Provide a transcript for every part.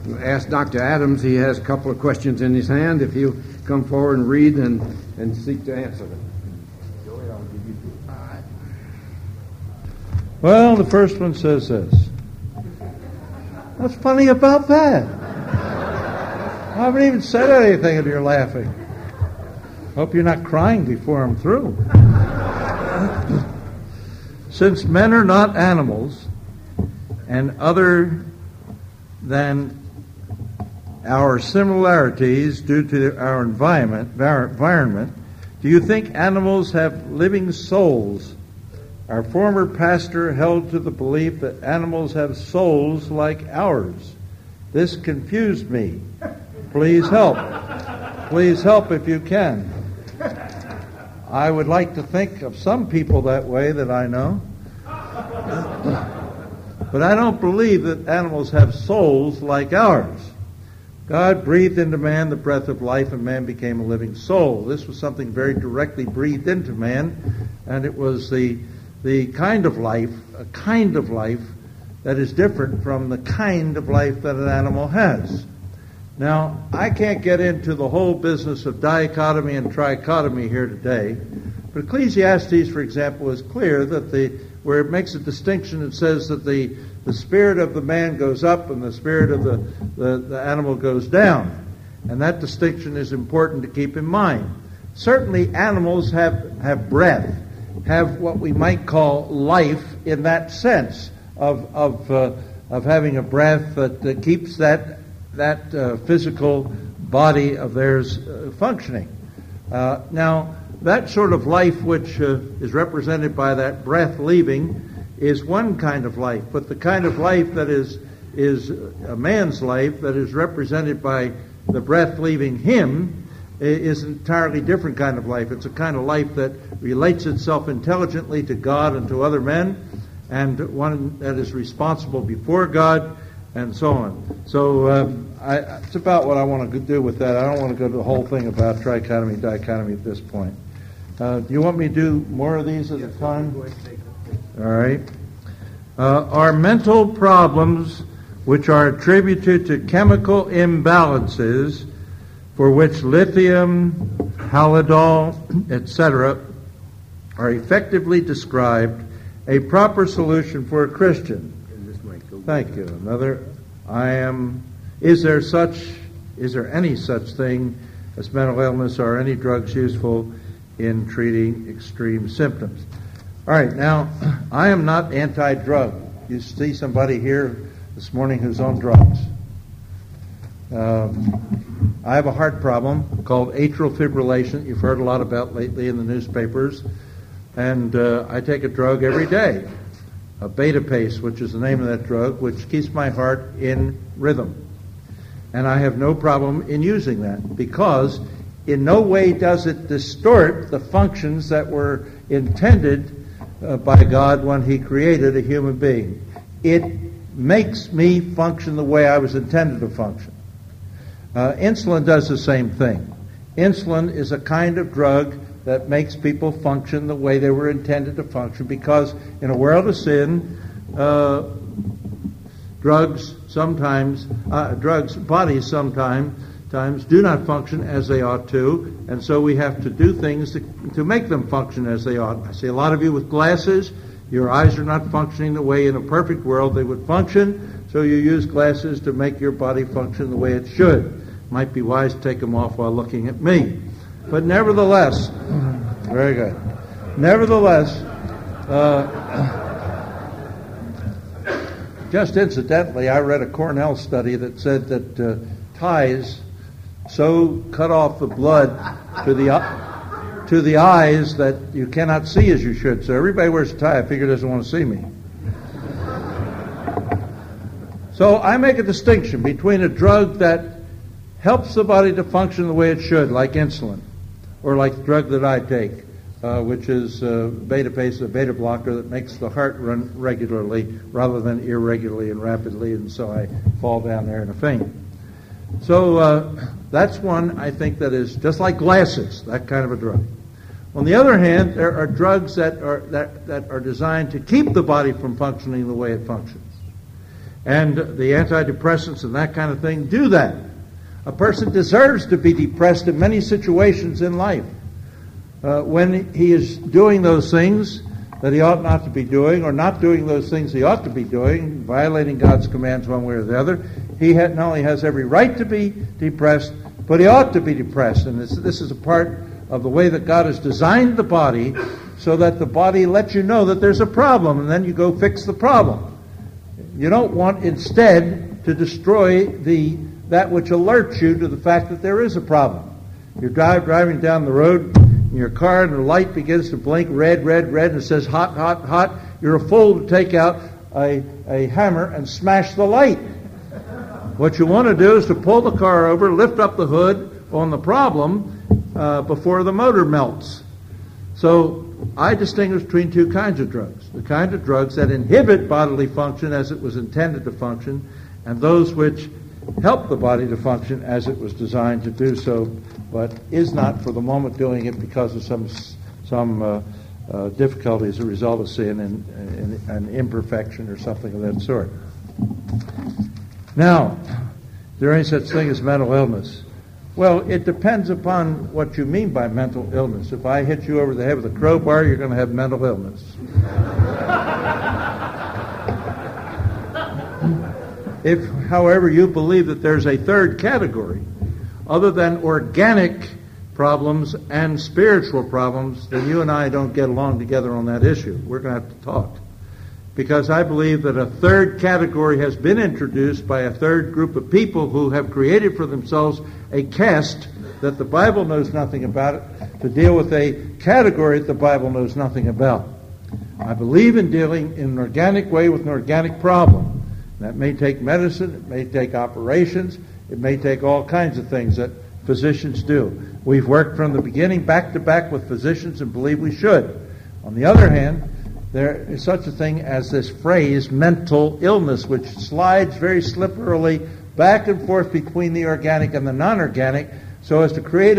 ask Dr. Adams. He has a couple of questions in his hand. If he'll come forward and read and seek to answer them. Joey, I'll give you two. All right. Well, the first one says this. What's funny about that? I haven't even said anything and you're laughing. Hope you're not crying before I'm through. Since men are not animals, and other than our similarities due to our environment, do you think animals have living souls? Our former pastor held to the belief that animals have souls like ours. This confused me. Please help. Please help if you can. I would like to think of some people that way that I know. But I don't believe that animals have souls like ours. God breathed into man the breath of life, and man became a living soul. This was something very directly breathed into man, and it was the kind of life, a kind of life that is different from the kind of life that an animal has. Now, I can't get into the whole business of dichotomy and trichotomy here today, but Ecclesiastes, for example, is clear that where it makes a distinction, it says that the spirit of the man goes up and the spirit of the animal goes down. And that distinction is important to keep in mind. Certainly animals have breath, have what we might call life in that sense of having a breath that keeps that physical body of theirs functioning. Now, that sort of life which is represented by that breath leaving is one kind of life, but the kind of life that is a man's life that is represented by the breath leaving him is an entirely different kind of life. It's a kind of life that relates itself intelligently to God and to other men, and one that is responsible before God, and so on. So it's about what I want to do with that. I don't want to go to the whole thing about trichotomy, dichotomy at this point. Do you want me to do more of these at a time? All right. Are mental problems which are attributed to chemical imbalances for which lithium, halidol, etc., are effectively described a proper solution for a Christian? Thank you. Another, is there any such thing as mental illness or any drugs useful in treating extreme symptoms? All right, now, I am not anti-drug. You see somebody here this morning who's on drugs. I have a heart problem called atrial fibrillation. You've heard a lot about lately in the newspapers. And I take a drug every day, a beta-pace, which is the name of that drug, which keeps my heart in rhythm. And I have no problem in using that because in no way does it distort the functions that were intended by God when He created a human being. It makes me function the way I was intended to function. Insulin does the same thing. Insulin is a kind of drug that makes people function the way they were intended to function because in a world of sin, bodies sometimes do not function as they ought to, and so we have to do things to make them function as they ought. I see a lot of you with glasses. Your eyes are not functioning the way in a perfect world they would function, so you use glasses to make your body function the way it should. Might be wise to take them off while looking at me. But nevertheless, very good. Nevertheless, just incidentally, I read a Cornell study that said that ties so cut off the blood to the eyes that you cannot see as you should. So everybody wears a tie. I figure doesn't want to see me. So I make a distinction between a drug that helps the body to function the way it should, like insulin, or like the drug that I take, which is beta-pace, a beta blocker that makes the heart run regularly rather than irregularly and rapidly, and so I fall down there in a faint. So that's one, I think, that is just like glasses, that kind of a drug. On the other hand, there are drugs that are designed to keep the body from functioning the way it functions. And the antidepressants and that kind of thing do that. A person deserves to be depressed in many situations in life. When he is doing those things that he ought not to be doing, or not doing those things he ought to be doing, violating God's commands one way or the other, he not only has every right to be depressed, but he ought to be depressed. And this is a part of the way that God has designed the body, so that the body lets you know that there's a problem, and then you go fix the problem. You don't want instead to destroy that which alerts you to the fact that there is a problem. You're driving down the road in your car, and the light begins to blink red, red, red, and it says hot, hot, hot. You're a fool to take out a hammer and smash the light. What you want to do is to pull the car over, lift up the hood on the problem before the motor melts. So I distinguish between two kinds of drugs. The kind of drugs that inhibit bodily function as it was intended to function, and those which help the body to function as it was designed to do so, but is not for the moment doing it because of some difficulty as a result of sin and imperfection or something of that sort. Now, is there any such thing as mental illness? Well, it depends upon what you mean by mental illness. If I hit you over the head with a crowbar, you're going to have mental illness. If, however, you believe that there's a third category, other than organic problems and spiritual problems, then you and I don't get along together on that issue. We're going to have to talk. Because I believe that a third category has been introduced by a third group of people who have created for themselves a caste that the Bible knows nothing about, to deal with a category that the Bible knows nothing about. I believe in dealing in an organic way with an organic problem. That may take medicine, it may take operations, it may take all kinds of things that physicians do. We've worked from the beginning back to back with physicians and believe we should. On the other hand, there is such a thing as this phrase, mental illness, which slides very slipperily back and forth between the organic and the non-organic, so as to create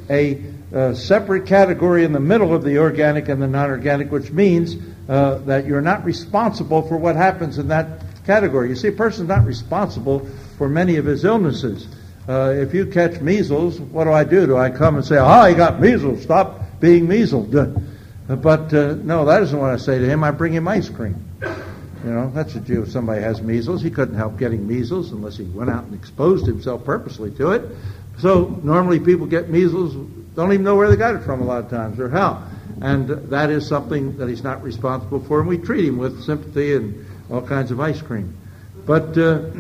a separate category in the middle of the organic and the non-organic, which means that you're not responsible for what happens in that category. You see, a person's not responsible for many of his illnesses. If you catch measles, what do? Do I come and say, you got measles, stop being measled? But no, that isn't what I say to him. I bring him ice cream. You know, that's what you do if somebody has measles. He couldn't help getting measles unless he went out and exposed himself purposely to it. So normally people get measles, don't even know where they got it from a lot of times or how. And that is something that he's not responsible for, and we treat him with sympathy and all kinds of ice cream. But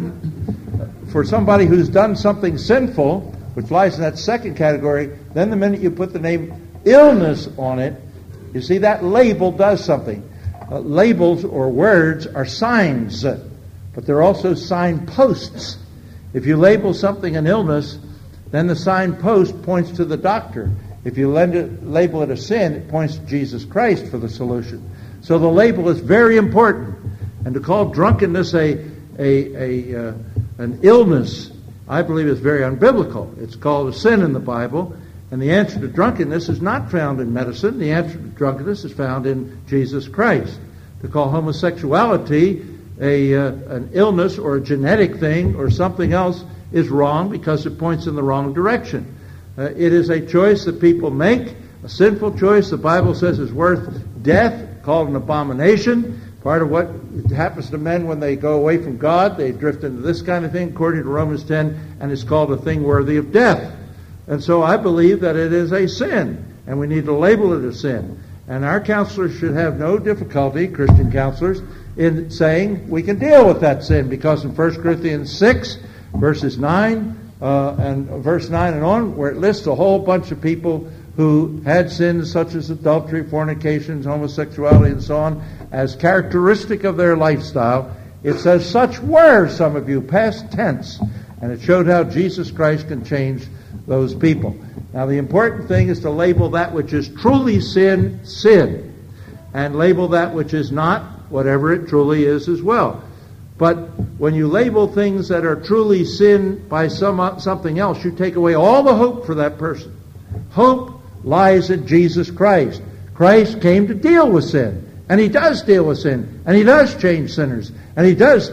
for somebody who's done something sinful, which lies in that second category, then the minute you put the name illness on it, you see, that label does something. Labels or words are signs, but they're also signposts. If you label something an illness, then the signpost points to the doctor. If you label it a sin, it points to Jesus Christ for the solution. So the label is very important. And to call drunkenness an illness, I believe, is very unbiblical. It's called a sin in the Bible. And the answer to drunkenness is not found in medicine. The answer to drunkenness is found in Jesus Christ. To call homosexuality an illness or a genetic thing or something else is wrong because it points in the wrong direction. It is a choice that people make, a sinful choice the Bible says is worth death, called an abomination. Part of what happens to men when they go away from God, they drift into this kind of thing, according to Romans 10, and it's called a thing worthy of death. And so I believe that it is a sin, and we need to label it a sin. And our counselors should have no difficulty, Christian counselors, in saying we can deal with that sin, because in 1 Corinthians 6, verses 9 and verse 9 and on, where it lists a whole bunch of people who had sins such as adultery, fornications, homosexuality, and so on, as characteristic of their lifestyle, it says, such were some of you, past tense. And it showed how Jesus Christ can change those people. Now, the important thing is to label that which is truly sin, sin, and label that which is not, whatever it truly is as well. But when you label things that are truly sin by something else, you take away all the hope for that person. Hope lies in Jesus Christ. Christ came to deal with sin, and he does deal with sin, and he does change sinners, and he does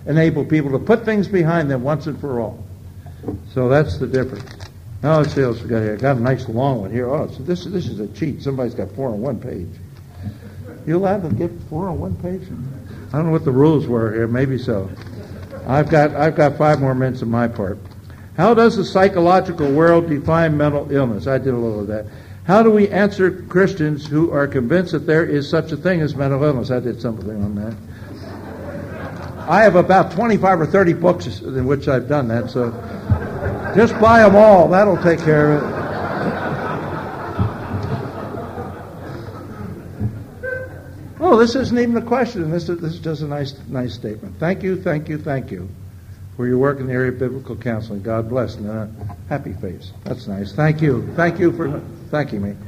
enable people to put things behind them once and for all. So that's the difference. Now let's see what else we got here. I got a nice long one here. Oh, so this is a cheat. Somebody's got 4 on one page. You allowed to get 4 on one page? I don't know what the rules were here. Maybe so. I've got 5 more minutes on my part. How does the psychological world define mental illness? I did a little of that. How do we answer Christians who are convinced that there is such a thing as mental illness? I did something on that. I have about 25 or 30 books in which I've done that, so just buy them all. That'll take care of it. Oh, this isn't even a question. This is just a nice statement. Thank you for your work in the area of biblical counseling. God bless. And a happy face. That's nice. Thank you for thanking me.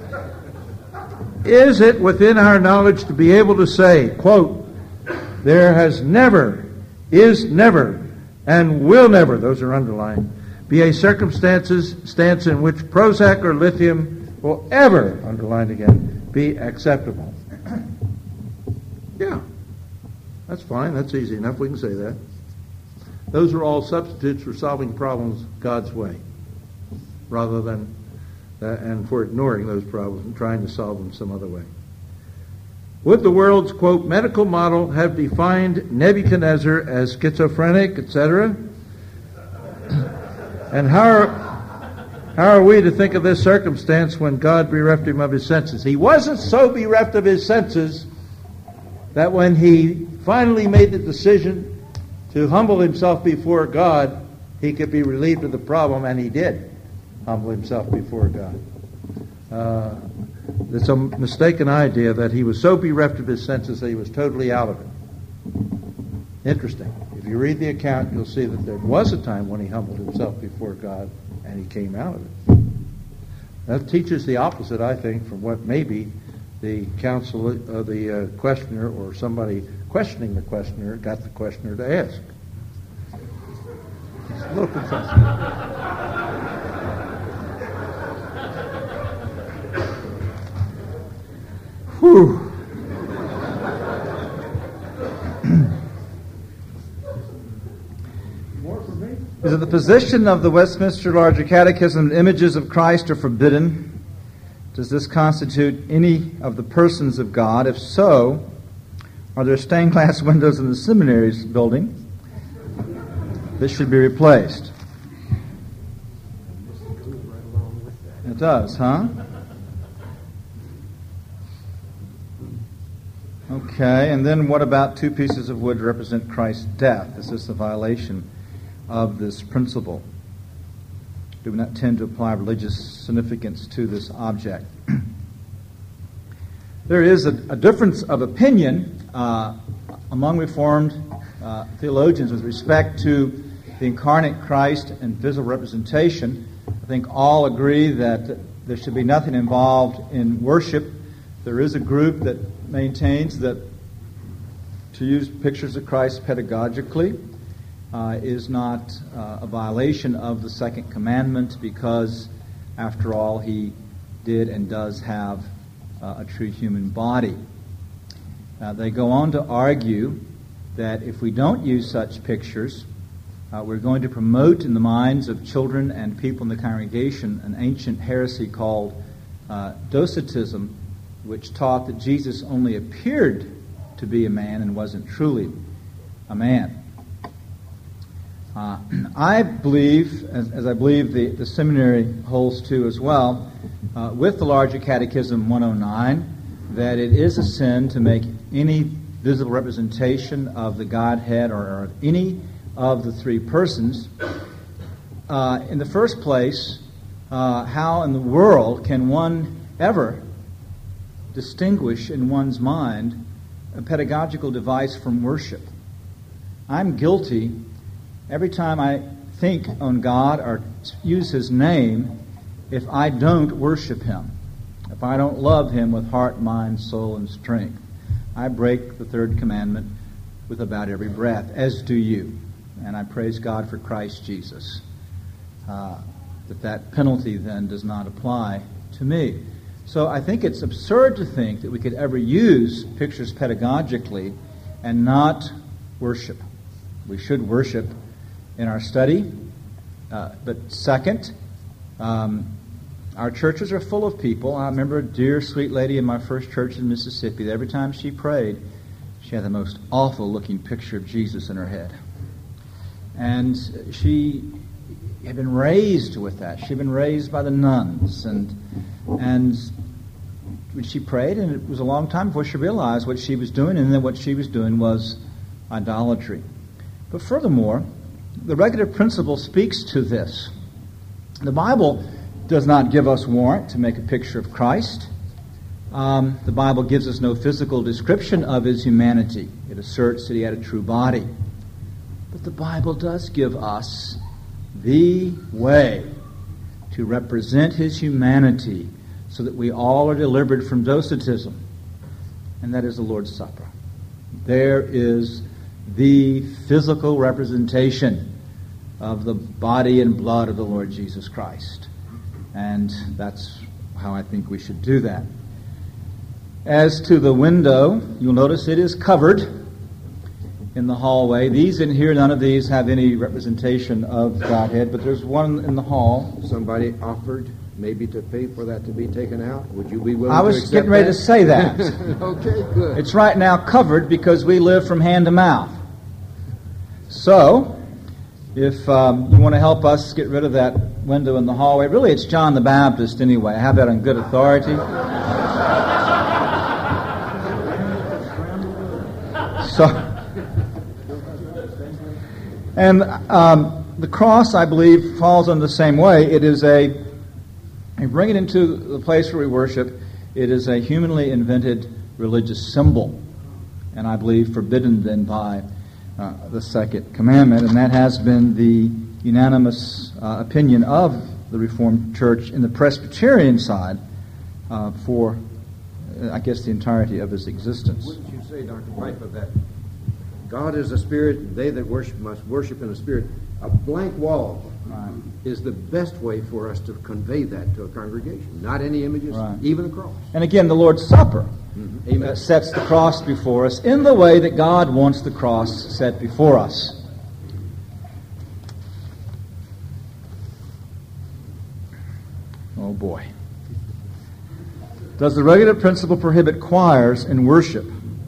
Is it within our knowledge to be able to say, quote, there has never, is never, and will never, those are underlined, be a stance in which Prozac or lithium will ever, underlined again, be acceptable? Yeah, that's fine. That's easy enough. We can say that. Those are all substitutes for solving problems God's way, rather than and for ignoring those problems and trying to solve them some other way. Would the world's, quote, medical model have defined Nebuchadnezzar as schizophrenic, etc.? And how are we to think of this circumstance when God bereft him of his senses? He wasn't so bereft of his senses that when he finally made the decision to humble himself before God, he could be relieved of the problem, and he did humble himself before God. It's a mistaken idea that he was so bereft of his senses that he was totally out of it. Interesting. If you read the account, you'll see that there was a time when he humbled himself before God, and he came out of it. That teaches the opposite, I think, from what maybe the the questioner or somebody questioning the questioner got the questioner to ask. It's a little confusing. Whew. Is it the position of the Westminster Larger Catechism that images of Christ are forbidden? Does this constitute any of the persons of God? If so, are there stained glass windows in the seminary's building? This should be replaced. It does, huh? Okay, and then what about 2 pieces of wood to represent Christ's death? Is this a violation of this principle? Do we not tend to apply religious significance to this object? There is a difference of opinion among Reformed theologians with respect to the incarnate Christ and visible representation. I think all agree that there should be nothing involved in worship. There is a group that maintains that to use pictures of Christ pedagogically is not a violation of the second commandment, because, after all, he did and does have a true human body. They go on to argue that if we don't use such pictures, we're going to promote in the minds of children and people in the congregation an ancient heresy called Docetism, which taught that Jesus only appeared to be a man and wasn't truly a man. I believe, as I believe the seminary holds to as well, with the Larger Catechism 109, that it is a sin to make any visible representation of the Godhead or of any of the 3 persons. In the first place, how in the world can one ever distinguish in one's mind a pedagogical device from worship? I'm guilty every time I think on God or use His name if I don't worship Him, if I don't love Him with heart, mind, soul, and strength. I break the 3rd commandment with about every breath, as do you. And I praise God for Christ Jesus, that penalty then does not apply to me. So I think it's absurd to think that we could ever use pictures pedagogically and not worship. We should worship in our study. But second, our churches are full of people. I remember a dear, sweet lady in my first church in Mississippi that every time she prayed, she had the most awful-looking picture of Jesus in her head. And she had been raised with that. She'd been raised by the nuns. And when she prayed, and it was a long time before she realized what she was doing, and then what she was doing was idolatry. But furthermore, the regulative principle speaks to this. The Bible does not give us warrant to make a picture of Christ. The Bible gives us no physical description of his humanity. It asserts that he had a true body. But the Bible does give us the way to represent his humanity so that we all are delivered from docetism, and that is the Lord's Supper. There is the physical representation of the body and blood of the Lord Jesus Christ. And that's how I think we should do that. As to the window, you'll notice it is covered in the hallway. These in here, none of these have any representation of Godhead, but there's one in the hall. Somebody offered maybe to pay for that to be taken out. Would you be willing I to was accept getting ready that? to say that. Okay, good. It's right now covered because we live from hand to mouth. So, if you want to help us get rid of that window in the hallway, really it's John the Baptist anyway. I have that on good authority. And the cross, I believe, falls in the same way. It is you bring it into the place where we worship, it is a humanly invented religious symbol, and I believe forbidden then by the second commandment, and that has been the unanimous opinion of the Reformed Church in the Presbyterian side for, I guess, the entirety of its existence. Wouldn't you say, Dr. Piper, that God is a spirit, and they that worship must worship in a spirit? A blank wall is the best way for us to convey that to a congregation. Not any images, even a cross. And again, the Lord's Supper Amen. sets the cross before us in the way that God wants the cross set before us. Oh boy. Does the regulative principle prohibit choirs in worship?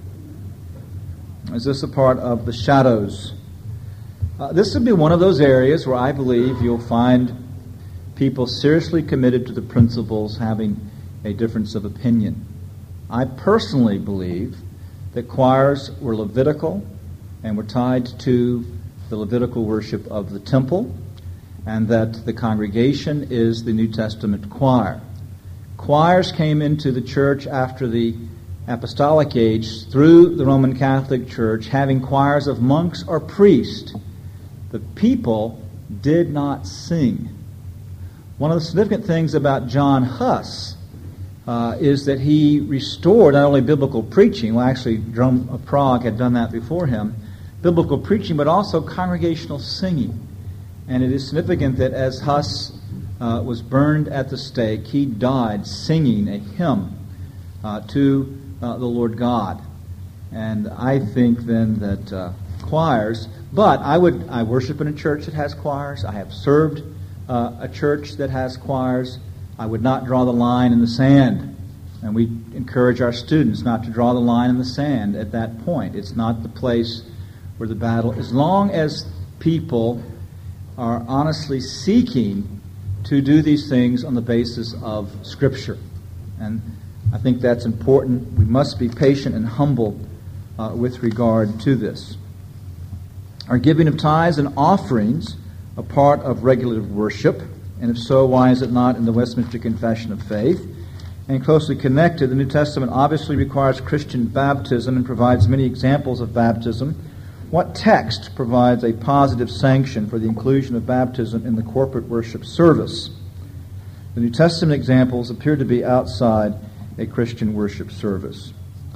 Is this a part of the shadows? This would be one of those areas where I believe you'll find people seriously committed to the principles having a difference of opinion. I personally believe that choirs were Levitical and were tied to the Levitical worship of the temple, and that the congregation is the New Testament choir. Choirs came into the church after the apostolic age through the Roman Catholic Church, having choirs of monks or priests. The people did not sing. One of the significant things about John Huss is that he restored not only biblical preaching, well actually Jerome of Prague had done that before him, biblical preaching, but also congregational singing. And it is significant that as Huss was burned at the stake, he died singing a hymn to the Lord God. And I think then that choirs, but I worship in a church that has choirs. I have served a church that has choirs. I would not draw the line in the sand. And we encourage our students not to draw the line in the sand at that point. It's not the place where the battle, as long as people are honestly seeking to do these things on the basis of Scripture. And I think that's important. We must be patient and humble with regard to this. Are giving of tithes and offerings a part of regulative worship? And if so, why is it not in the Westminster Confession of Faith? And closely connected, the New Testament obviously requires Christian baptism and provides many examples of baptism. What text provides a positive sanction for the inclusion of baptism in the corporate worship service? The New Testament examples appear to be outside a Christian worship service.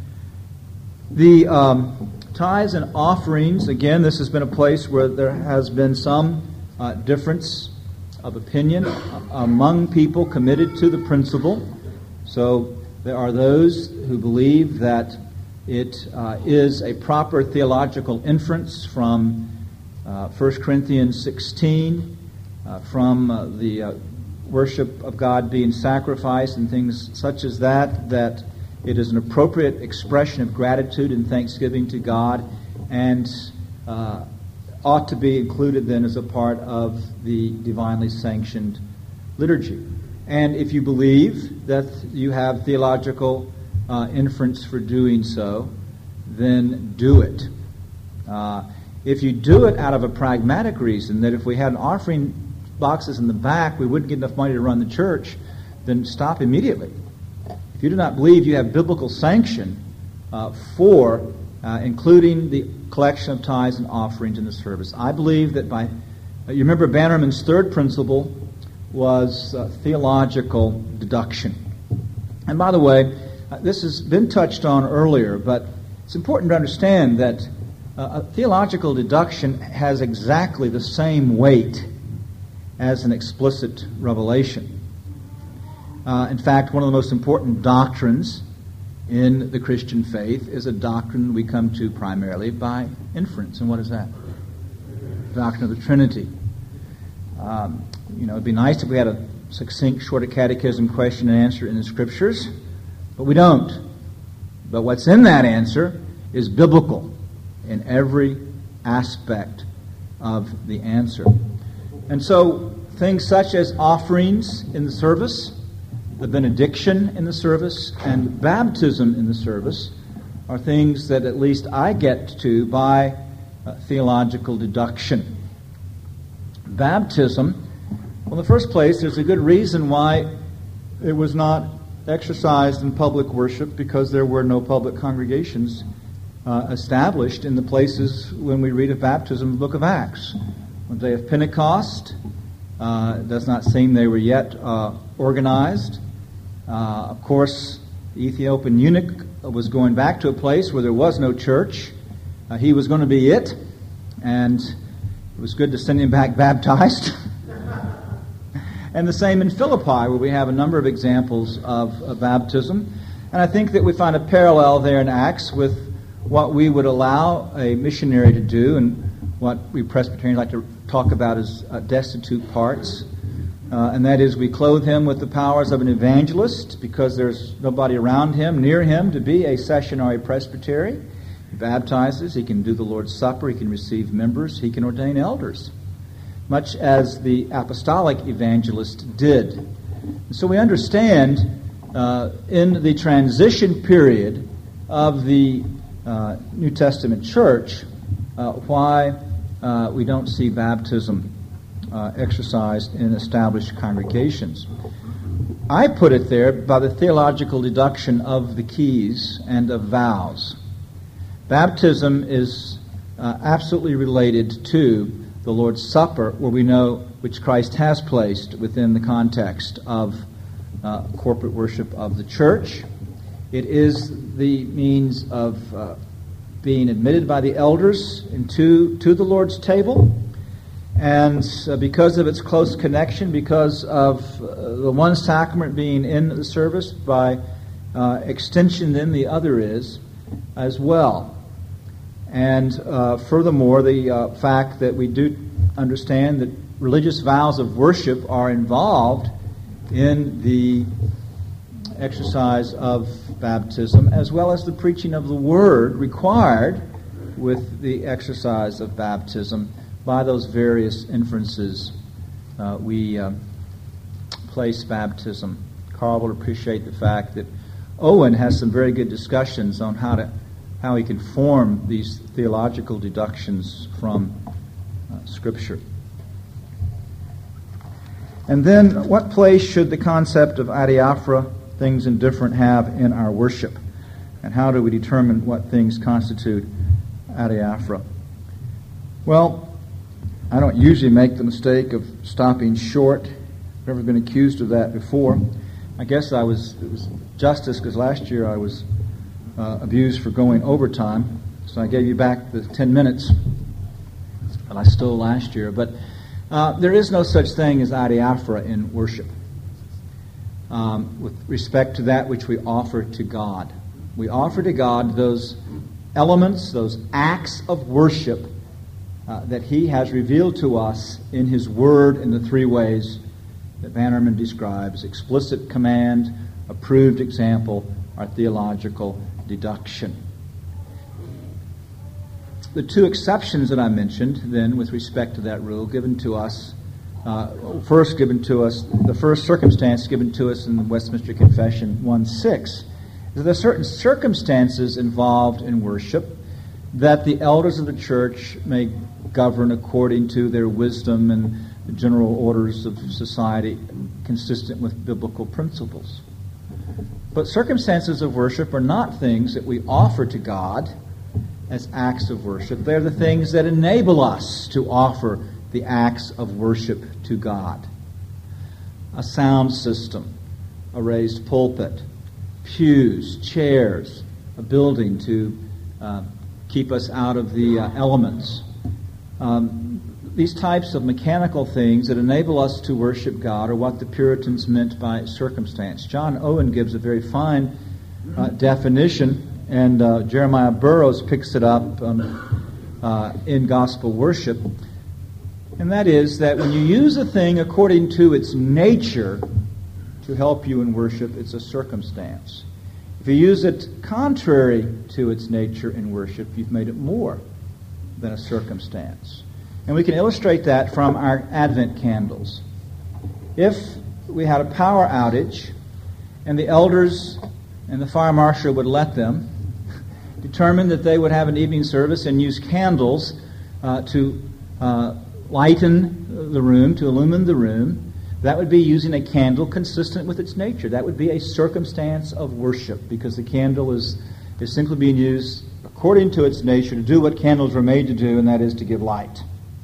The tithes and offerings, again, this has been a place where there has been some difference of opinion among people committed to the principle. So there are those who believe that it is a proper theological inference from 1 Corinthians 16, from the worship of God being sacrificed and things such as that, that it is an appropriate expression of gratitude and thanksgiving to God, and ought to be included then as a part of the divinely sanctioned liturgy. And if you believe that you have theological inference for doing so, then do it. If you do it out of a pragmatic reason, that if we had offering boxes in the back, we wouldn't get enough money to run the church, then stop immediately. If you do not believe you have biblical sanction for including the collection of tithes and offerings in the service, I believe that you remember Bannerman's third principle was theological deduction. And by the way, this has been touched on earlier, but it's important to understand that theological deduction has exactly the same weight as an explicit revelation. In fact, one of the most important doctrines in the Christian faith is a doctrine we come to primarily by inference. And what is that? The doctrine of the Trinity. It'd be nice if we had a succinct, short catechism question and answer in the Scriptures, but we don't. But what's in that answer is biblical in every aspect of the answer. And so things such as offerings in the service, the benediction in the service, and baptism in the service are things that at least I get to by theological deduction. Baptism, well, in the first place, there's a good reason why it was not exercised in public worship, because there were no public congregations established in the places when we read of baptism in the book of Acts. On the day of Pentecost, it does not seem they were yet organized. Of course, the Ethiopian eunuch was going back to a place where there was no church. He was going to be it, and it was good to send him back baptized. And the same in Philippi, where we have a number of examples of baptism. And I think that we find a parallel there in Acts with what we would allow a missionary to do, and what we Presbyterians like to talk about as destitute parts. And that is, we clothe him with the powers of an evangelist because there's nobody around him, near him, to be a sessionary presbytery. He baptizes, he can do the Lord's Supper, he can receive members, he can ordain elders, much as the apostolic evangelist did. And so we understand in the transition period of the New Testament church why we don't see baptism exercised in established congregations. I put it there by the theological deduction of the keys and of vows. Baptism is absolutely related to the Lord's Supper, where we know which Christ has placed within the context of corporate worship of the church. It is the means of being admitted by the elders to the Lord's table. And because of its close connection, because of the one sacrament being in the service, by extension then the other is as well. And furthermore, the fact that we do understand that religious vows of worship are involved in the exercise of baptism, as well as the preaching of the Word required with the exercise of baptism. By those various inferences, we place baptism. Carl will appreciate the fact that Owen has some very good discussions on how he can form these theological deductions from Scripture. And then, what place should the concept of adiaphora, things indifferent, have in our worship? And how do we determine what things constitute adiaphora? Well, I don't usually make the mistake of stopping short. I've never been accused of that before. I guess it was justice, because last year I was abused for going overtime, so I gave you back the 10 minutes that I stole last year. But there is no such thing as adiaphora in worship with respect to that which we offer to God. We offer to God those elements, those acts of worship that he has revealed to us in his word in the three ways that Bannerman describes: explicit command, approved example, or theological deduction. The two exceptions that I mentioned, then, with respect to that rule, given to us, the first circumstance given to us in the Westminster Confession 1:6, is that there are certain circumstances involved in worship that the elders of the church may govern according to their wisdom and the general orders of society consistent with biblical principles. But circumstances of worship are not things that we offer to God as acts of worship. They're the things that enable us to offer the acts of worship to God. A sound system, a raised pulpit, pews, chairs, a building to keep us out of the elements. These types of mechanical things that enable us to worship God are what the Puritans meant by circumstance. John Owen gives a very fine definition, and Jeremiah Burroughs picks it up in Gospel Worship. And that is that when you use a thing according to its nature to help you in worship, it's a circumstance. If you use it contrary to its nature in worship, you've made it more than a circumstance. And we can illustrate that from our Advent candles. If we had a power outage and the elders and the fire marshal would let them, determine that they would have an evening service and use candles to lighten the room, to illumine the room, that would be using a candle consistent with its nature. That would be a circumstance of worship, because the candle is simply being used according to its nature to do what candles were made to do, and that is to give light.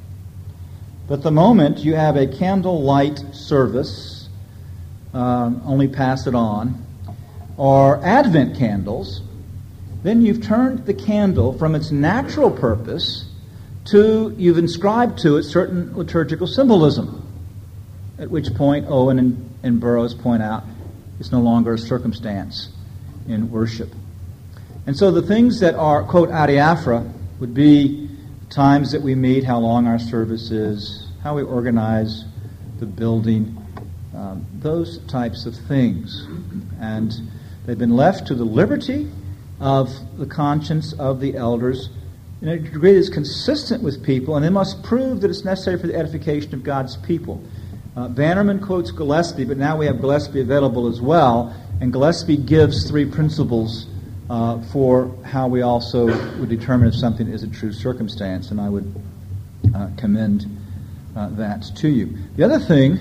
But the moment you have a candlelight service, only pass it on, or Advent candles, then you've turned the candle from its natural purpose to, you've inscribed to it certain liturgical symbolism, at which point Owen and Burroughs point out it's no longer a circumstance in worship. And so the things that are, quote, adiaphora, would be times that we meet, how long our service is, how we organize the building, those types of things. And they've been left to the liberty of the conscience of the elders in a degree that is consistent with people, and they must prove that it's necessary for the edification of God's people. Bannerman quotes Gillespie, but now we have Gillespie available as well, and Gillespie gives three principles for how we also would determine if something is a true circumstance, and I would commend that to you. The other thing,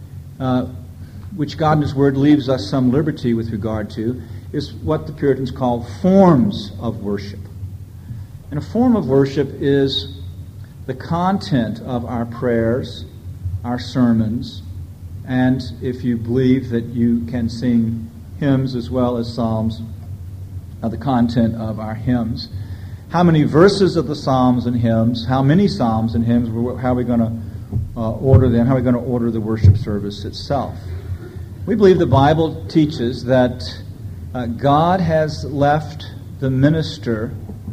which God in His Word leaves us some liberty with regard to, is what the Puritans call forms of worship. And a form of worship is the content of our prayers, our sermons, and if you believe that you can sing hymns as well as psalms, the content of our hymns. How many verses of the psalms and hymns, how many psalms and hymns, how are we going to order them, how are we going to order the worship service itself? We believe the Bible teaches that God has left the minister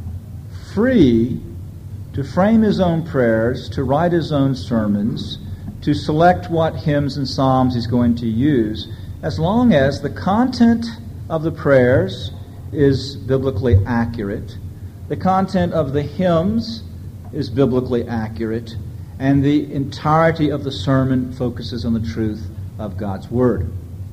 free to frame his own prayers, to write his own sermons, to select what hymns and psalms he's going to use, as long as the content of the prayers is biblically accurate, the content of the hymns is biblically accurate, and the entirety of the sermon focuses on the truth of God's Word.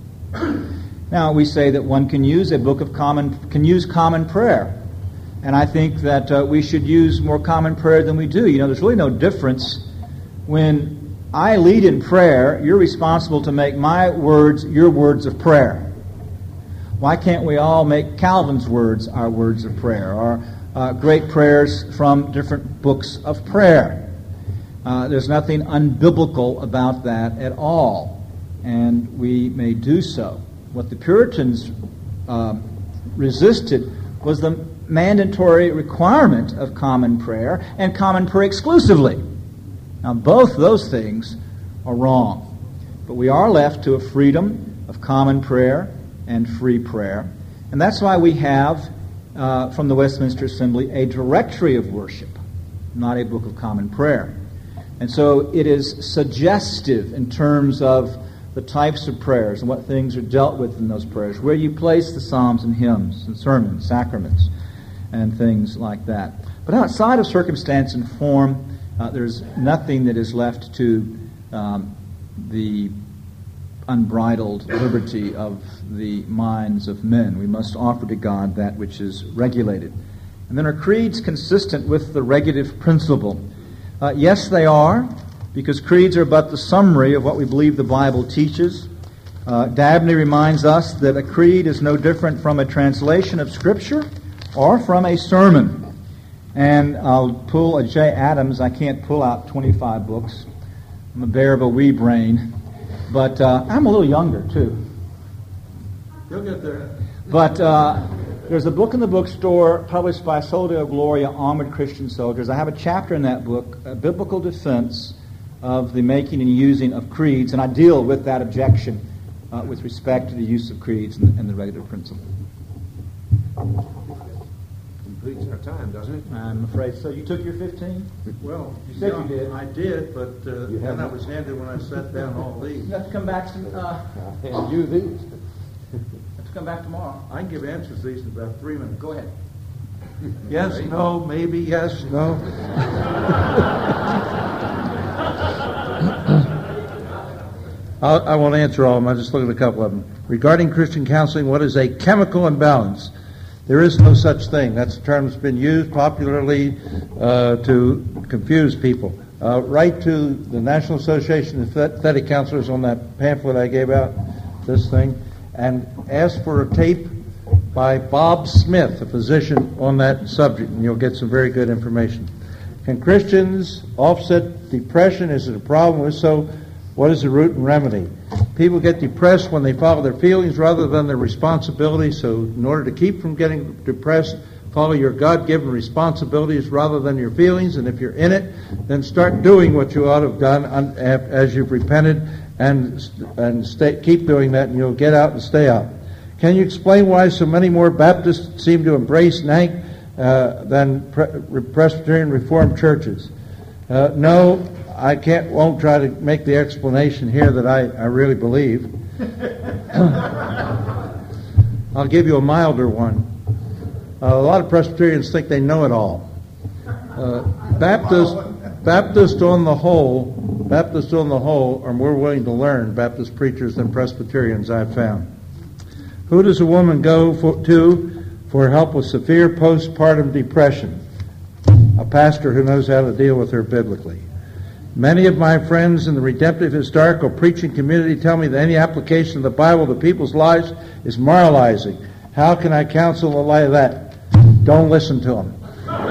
Now, we say that one can use common prayer. And I think that we should use more common prayer than we do. You know, there's really no difference. When I lead in prayer, you're responsible to make my words your words of prayer. Why can't we all make Calvin's words our words of prayer, or great prayers from different books of prayer? There's nothing unbiblical about that at all, and we may do so. What the Puritans resisted was the mandatory requirement of common prayer, and common prayer exclusively. Now, both those things are wrong. But we are left to a freedom of common prayer and free prayer. And that's why we have, from the Westminster Assembly, a directory of worship. not a book of common prayer. And so it is suggestive in terms of the types of prayers and what things are dealt with in those prayers, where you place the psalms and hymns and sermons, sacraments, and things like that. But outside of circumstance and form, there's nothing that is left to the unbridled liberty of the minds of men. We must offer to God that which is regulated. And then are creeds consistent with the regulative principle? Yes, they are, because creeds are but the summary of what we believe the Bible teaches. Dabney reminds us that a creed is no different from a translation of Scripture or from a sermon. And I'll pull a J. Adams. I can't pull out 25 books. I'm a bear of a wee brain. But I'm a little younger, too. You'll get there. But there's a book in the bookstore published by Sola Deo Gloria, Armored Christian Soldiers. I have a chapter in that book, A Biblical Defense of the Making and Using of Creeds, and I deal with that objection with respect to the use of creeds and the regulative principle. Completes our time, doesn't it? I'm afraid so. You took your 15? Well, You said you did. I did, but then I was handed when I sat down all these. You have to come back And you these. have to come back tomorrow. I can give answers to these in about 3 minutes. Go ahead. Yes, no, maybe, yes, no. I won't answer all of them. I'll just look at a couple of them. Regarding Christian counseling, what is a chemical imbalance? There is no such thing. That's a term that's been used popularly to confuse people. Write to the National Association of Pathetic Counselors on that pamphlet I gave out, this thing, and ask for a tape by Bob Smith, a physician, on that subject, and you'll get some very good information. Can Christians offset depression? Is it a problem? If so, what is the root and remedy? People get depressed when they follow their feelings rather than their responsibilities. So in order to keep from getting depressed, follow your God-given responsibilities rather than your feelings. And if you're in it, then start doing what you ought to have done as you've repented, and keep doing that, and you'll get out and stay out. Can you explain why so many more Baptists seem to embrace NANC than Presbyterian Reformed churches? No, I won't try to make the explanation here that I really believe. I'll give you a milder one. A lot of Presbyterians think they know it all. Baptists on the whole are more willing to learn, Baptist preachers, than Presbyterians, I've found. Who does a woman go to for help with severe postpartum depression? A pastor who knows how to deal with her biblically. Many of my friends in the redemptive historical preaching community tell me that any application of the Bible to people's lives is moralizing. How can I counsel in light of that? Don't listen to them.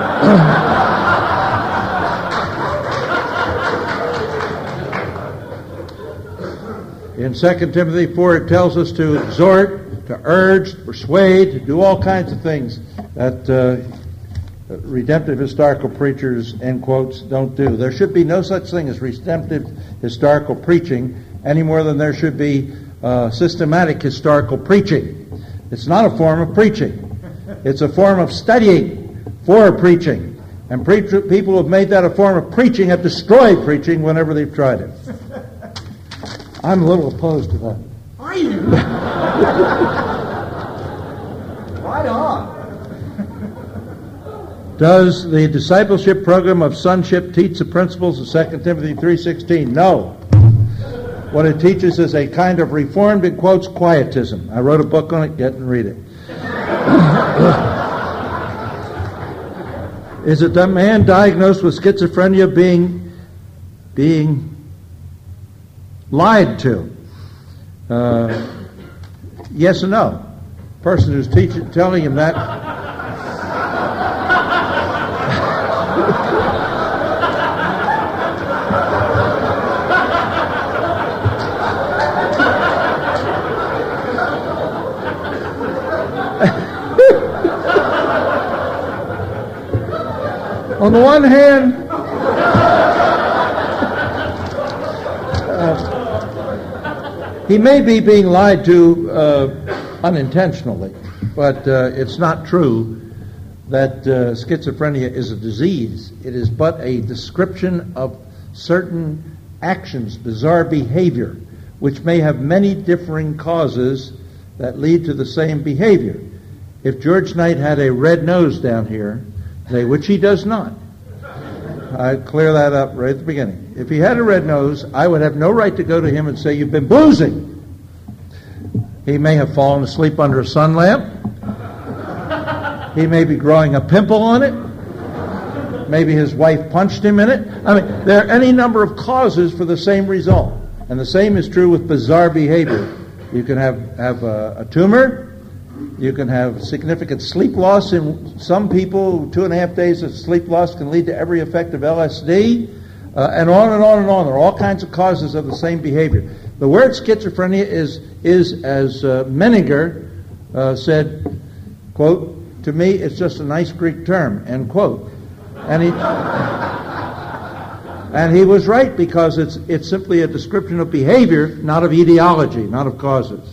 In 2 Timothy 4, it tells us to exhort, to urge, to persuade, to do all kinds of things that redemptive historical preachers, end quotes, don't do. There should be no such thing as redemptive historical preaching any more than there should be systematic historical preaching. It's not a form of preaching. It's a form of studying for preaching. And people who have made that a form of preaching have destroyed preaching whenever they've tried it. I'm a little opposed to that. Are you? Right on. Does the discipleship program of sonship teach the principles of 2 Timothy 3:16? No. What it teaches is a kind of reformed, in quotes, quietism. I wrote a book on it. Get and read it. Is it the man diagnosed with schizophrenia being lied to? Yes and no. Person who's telling him that. On the one hand, he may be being lied to unintentionally, but it's not true that schizophrenia is a disease. It is but a description of certain actions, bizarre behavior, which may have many differing causes that lead to the same behavior. If George Knight had a red nose down here, which he does not, I'd clear that up right at the beginning. If he had a red nose, I would have no right to go to him and say, "You've been boozing." He may have fallen asleep under a sun lamp. He may be growing a pimple on it. Maybe his wife punched him in it. I mean, there are any number of causes for the same result. And the same is true with bizarre behavior. You can have a tumor. You can have significant sleep loss in some people. 2.5 days of sleep loss can lead to every effect of LSD, and on and on and on. There are all kinds of causes of the same behavior. The word schizophrenia is as Menninger said, quote, "To me, it's just a nice Greek term," end quote. And he was right, because it's simply a description of behavior, not of etiology, not of causes.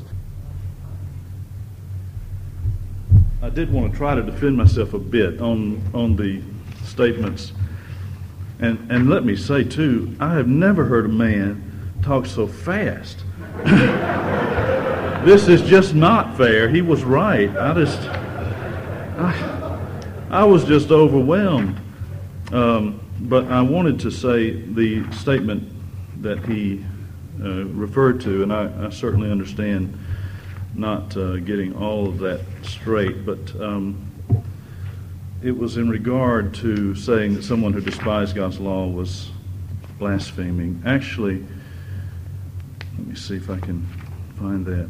I did want to try to defend myself a bit on the statements. And let me say, too, I have never heard a man talk so fast. This is just not fair. He was right. I was just overwhelmed. But I wanted to say the statement that he referred to, and I certainly understand not getting all of that straight, but it was in regard to saying that someone who despised God's law was blaspheming. Actually, let me see if I can find that.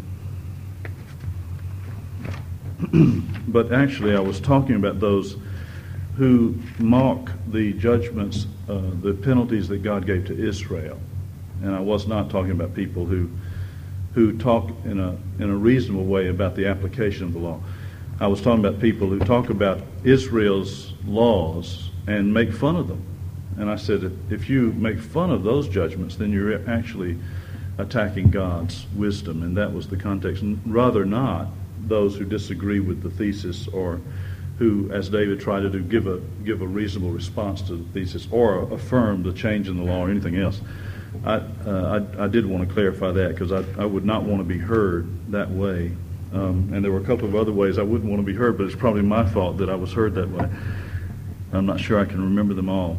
But actually, I was talking about those who mock the judgments, the penalties that God gave to Israel. And I was not talking about people who talk in a reasonable way about the application of the law. I was talking about people who talk about Israel's laws and make fun of them. And I said, if you make fun of those judgments, then you're actually attacking God's wisdom. And that was the context. And rather not those who disagree with the thesis, or who, as David tried to do, give a reasonable response to the thesis, or affirm the change in the law or anything else. I did want to clarify that, because I would not want to be heard that way. And there were a couple of other ways I wouldn't want to be heard, but it's probably my fault that I was heard that way. I'm not sure I can remember them all.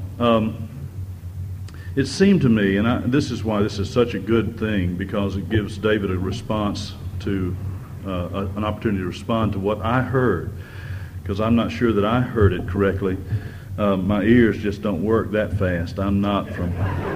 It seemed to me, and this is why this is such a good thing, because it gives David a response to, an opportunity to respond to what I heard, because I'm not sure that I heard it correctly. My ears just don't work that fast. I'm not from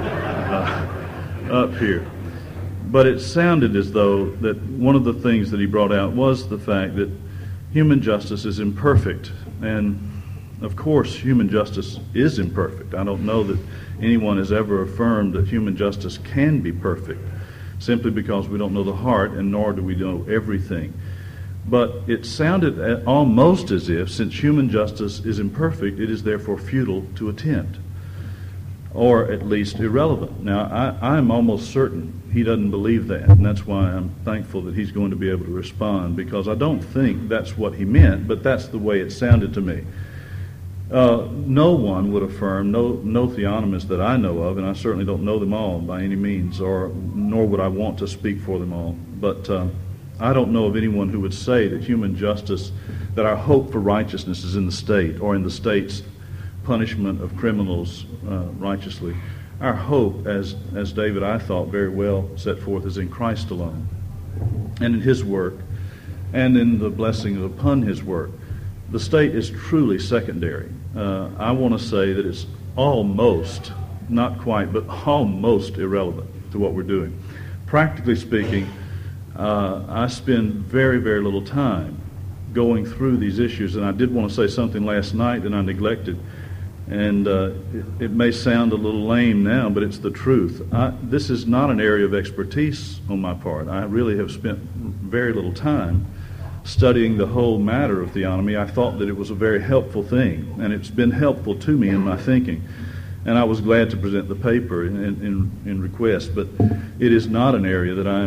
up here. But it sounded as though that one of the things that he brought out was the fact that human justice is imperfect. And, of course, human justice is imperfect. I don't know that anyone has ever affirmed that human justice can be perfect, simply because we don't know the heart, and nor do we know everything. But it sounded almost as if, since human justice is imperfect, it is therefore futile to attempt, or at least irrelevant. Now, I'm almost certain he doesn't believe that, and that's why I'm thankful that he's going to be able to respond, because I don't think that's what he meant, but that's the way it sounded to me. No one would affirm, no theonomists that I know of, and I certainly don't know them all by any means, nor would I want to speak for them all, but I don't know of anyone who would say that human justice, that our hope for righteousness is in the state, or in the state's punishment of criminals righteously. Our hope, as David, I thought, very well set forth, is in Christ alone, and in his work, and in the blessing upon his work. The state is truly secondary. I want to say that it's almost, not quite, but almost irrelevant to what we're doing. Practically speaking, I spend very, very little time going through these issues, and I did want to say something last night that I neglected, and it may sound a little lame now, but it's the truth. This is not an area of expertise on my part. I really have spent very little time studying the whole matter of theonomy. I thought that it was a very helpful thing, and it's been helpful to me in my thinking. And I was glad to present the paper in request, but it is not an area that I'm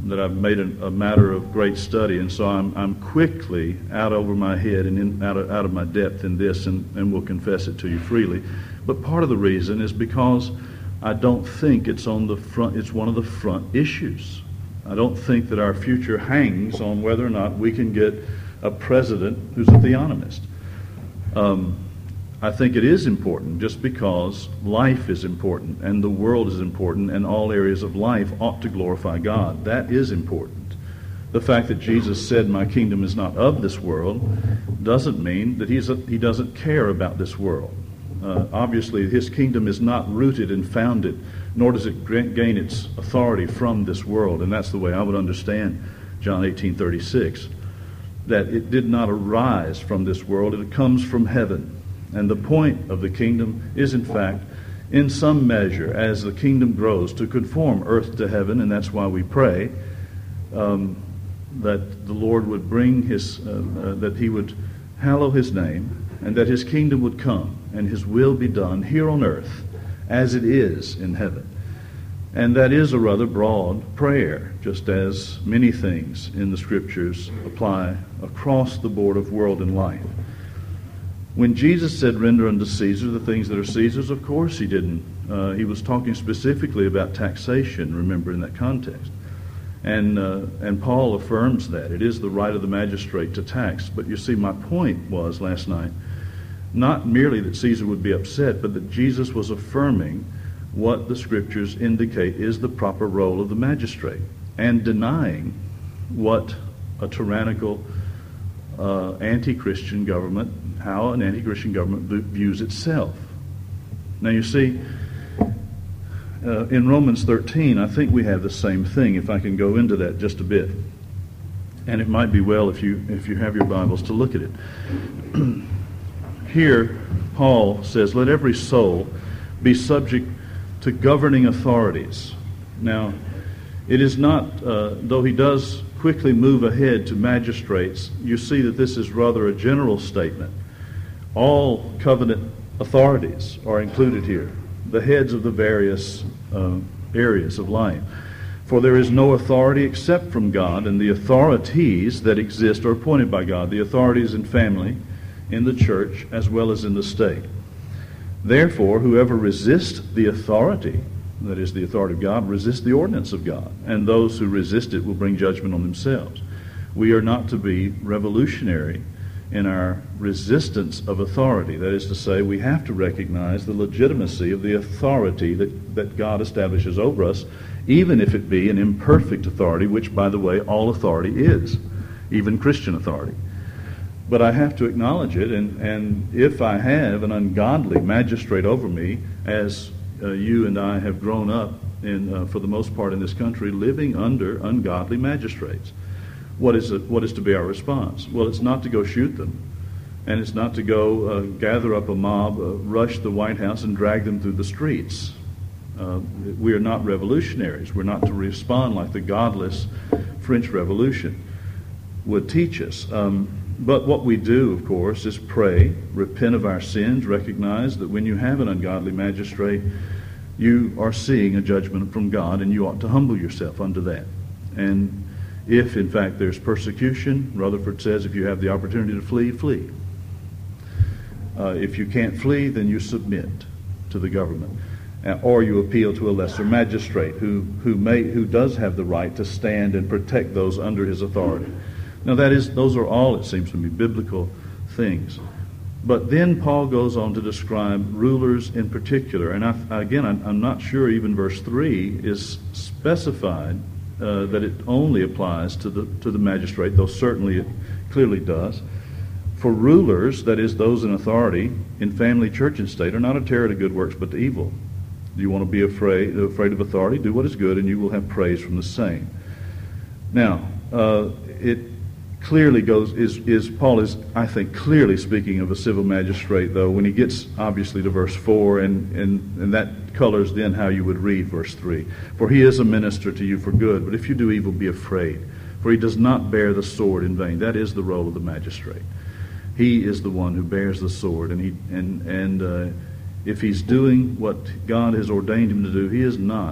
that I've made a matter of great study, and so I'm quickly out over my head and out of my depth in this, and will confess it to you freely. But part of the reason is because I don't think it's on the front. It's one of the front issues. I don't think that our future hangs on whether or not we can get a president who's a theonomist. I think it is important just because life is important and the world is important and all areas of life ought to glorify God. That is important. The fact that Jesus said, "My kingdom is not of this world," doesn't mean that he doesn't care about this world. Obviously, his kingdom is not rooted and founded, nor does it gain its authority from this world. And that's the way I would understand John 18:36, that it did not arise from this world, it comes from heaven. And the point of the kingdom is, in fact, in some measure, as the kingdom grows, to conform earth to heaven, and that's why we pray that the Lord would bring that he would hallow his name, and that his kingdom would come, and his will be done here on earth as it is in heaven. And that is a rather broad prayer, just as many things in the Scriptures apply across the board of world and life. When Jesus said, "Render unto Caesar the things that are Caesar's," of course he didn't. He was talking specifically about taxation, remember, in that context. And Paul affirms that. It is the right of the magistrate to tax. But you see, my point was last night, not merely that Caesar would be upset, but that Jesus was affirming what the Scriptures indicate is the proper role of the magistrate, and denying what a tyrannical anti-Christian government, how an anti-Christian government views itself. Now you see, in Romans 13, I think we have the same thing, if I can go into that just a bit. And it might be well, if you have your Bibles, to look at it. Here, Paul says, "Let every soul be subject to governing authorities." Now, it is not, though he does quickly move ahead to magistrates, you see that this is rather a general statement. All covenant authorities are included here, the heads of the various areas of life. "For there is no authority except from God, and the authorities that exist are appointed by God," the authorities in family, in the church, as well as in the state. "Therefore, whoever resists the authority," that is the authority of God, "resists the ordinance of God, and those who resist it will bring judgment on themselves." We are not to be revolutionary in our resistance of authority. That is to say, we have to recognize the legitimacy of the authority that God establishes over us, even if it be an imperfect authority, which, by the way, all authority is, even Christian authority. But I have to acknowledge it, and if I have an ungodly magistrate over me, as you and I have grown up in, for the most part in this country, living under ungodly magistrates, what is to be our response? Well, it's not to go shoot them, and it's not to go gather up a mob, rush the White House, and drag them through the streets. We are not revolutionaries. We're not to respond like the godless French Revolution would teach us. But what we do, of course, is pray, repent of our sins, recognize that when you have an ungodly magistrate, you are seeing a judgment from God, and you ought to humble yourself unto that. And if, in fact, there's persecution, Rutherford says, if you have the opportunity to flee, flee. If you can't flee, then you submit to the government. Or you appeal to a lesser magistrate who does have the right to stand and protect those under his authority. Now those are all, it seems to me, biblical things. But then Paul goes on to describe rulers in particular. And I'm not sure even verse 3 is specified that it only applies to the magistrate, though certainly it clearly does. For rulers, that is those in authority, in family, church, and state, are not a terror to good works but to evil. Do you want to be afraid of authority? Do what is good, and you will have praise from the same. Now, it clearly Paul is, I think, clearly speaking of a civil magistrate, though, when he gets, obviously, to verse 4, and that colors then how you would read verse 3. For he is a minister to you for good, but if you do evil, be afraid. For he does not bear the sword in vain. That is the role of the magistrate. He is the one who bears the sword, and if he's doing what God has ordained him to do, he is not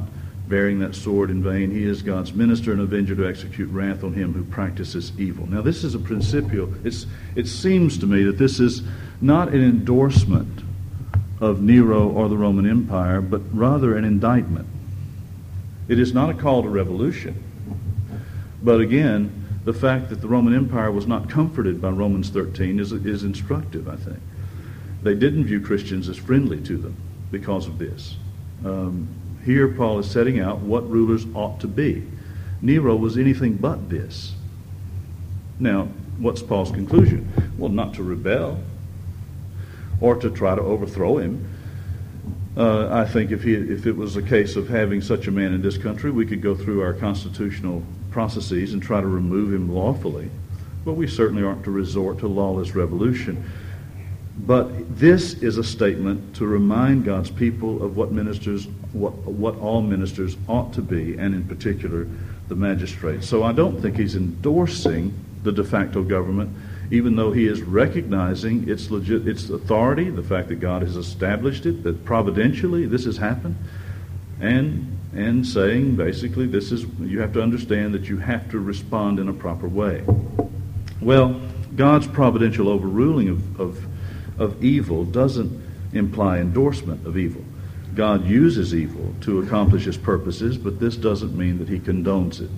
bearing that sword in vain. He is God's minister and avenger to execute wrath on him who practices evil. Now, this is a principial. It seems to me that this is not an endorsement of Nero or the Roman Empire, but rather an indictment. It is not a call to revolution. But again, the fact that the Roman Empire was not comforted by Romans 13 is instructive, I think. They didn't view Christians as friendly to them because of this. Here Paul is setting out what rulers ought to be. Nero was anything but this. Now, what's Paul's conclusion? Well, not to rebel or to try to overthrow him. I think if it was a case of having such a man in this country, we could go through our constitutional processes and try to remove him lawfully. But we certainly aren't to resort to lawless revolution. But this is a statement to remind God's people of what all ministers ought to be, and in particular the magistrates. So I don't think he's endorsing the de facto government, even though he is recognizing its authority, the fact that God has established it, that providentially this has happened, and saying basically you have to understand that you have to respond in a proper way. Well, God's providential overruling of evil doesn't imply endorsement of evil. God uses evil to accomplish his purposes, but this doesn't mean that he condones it.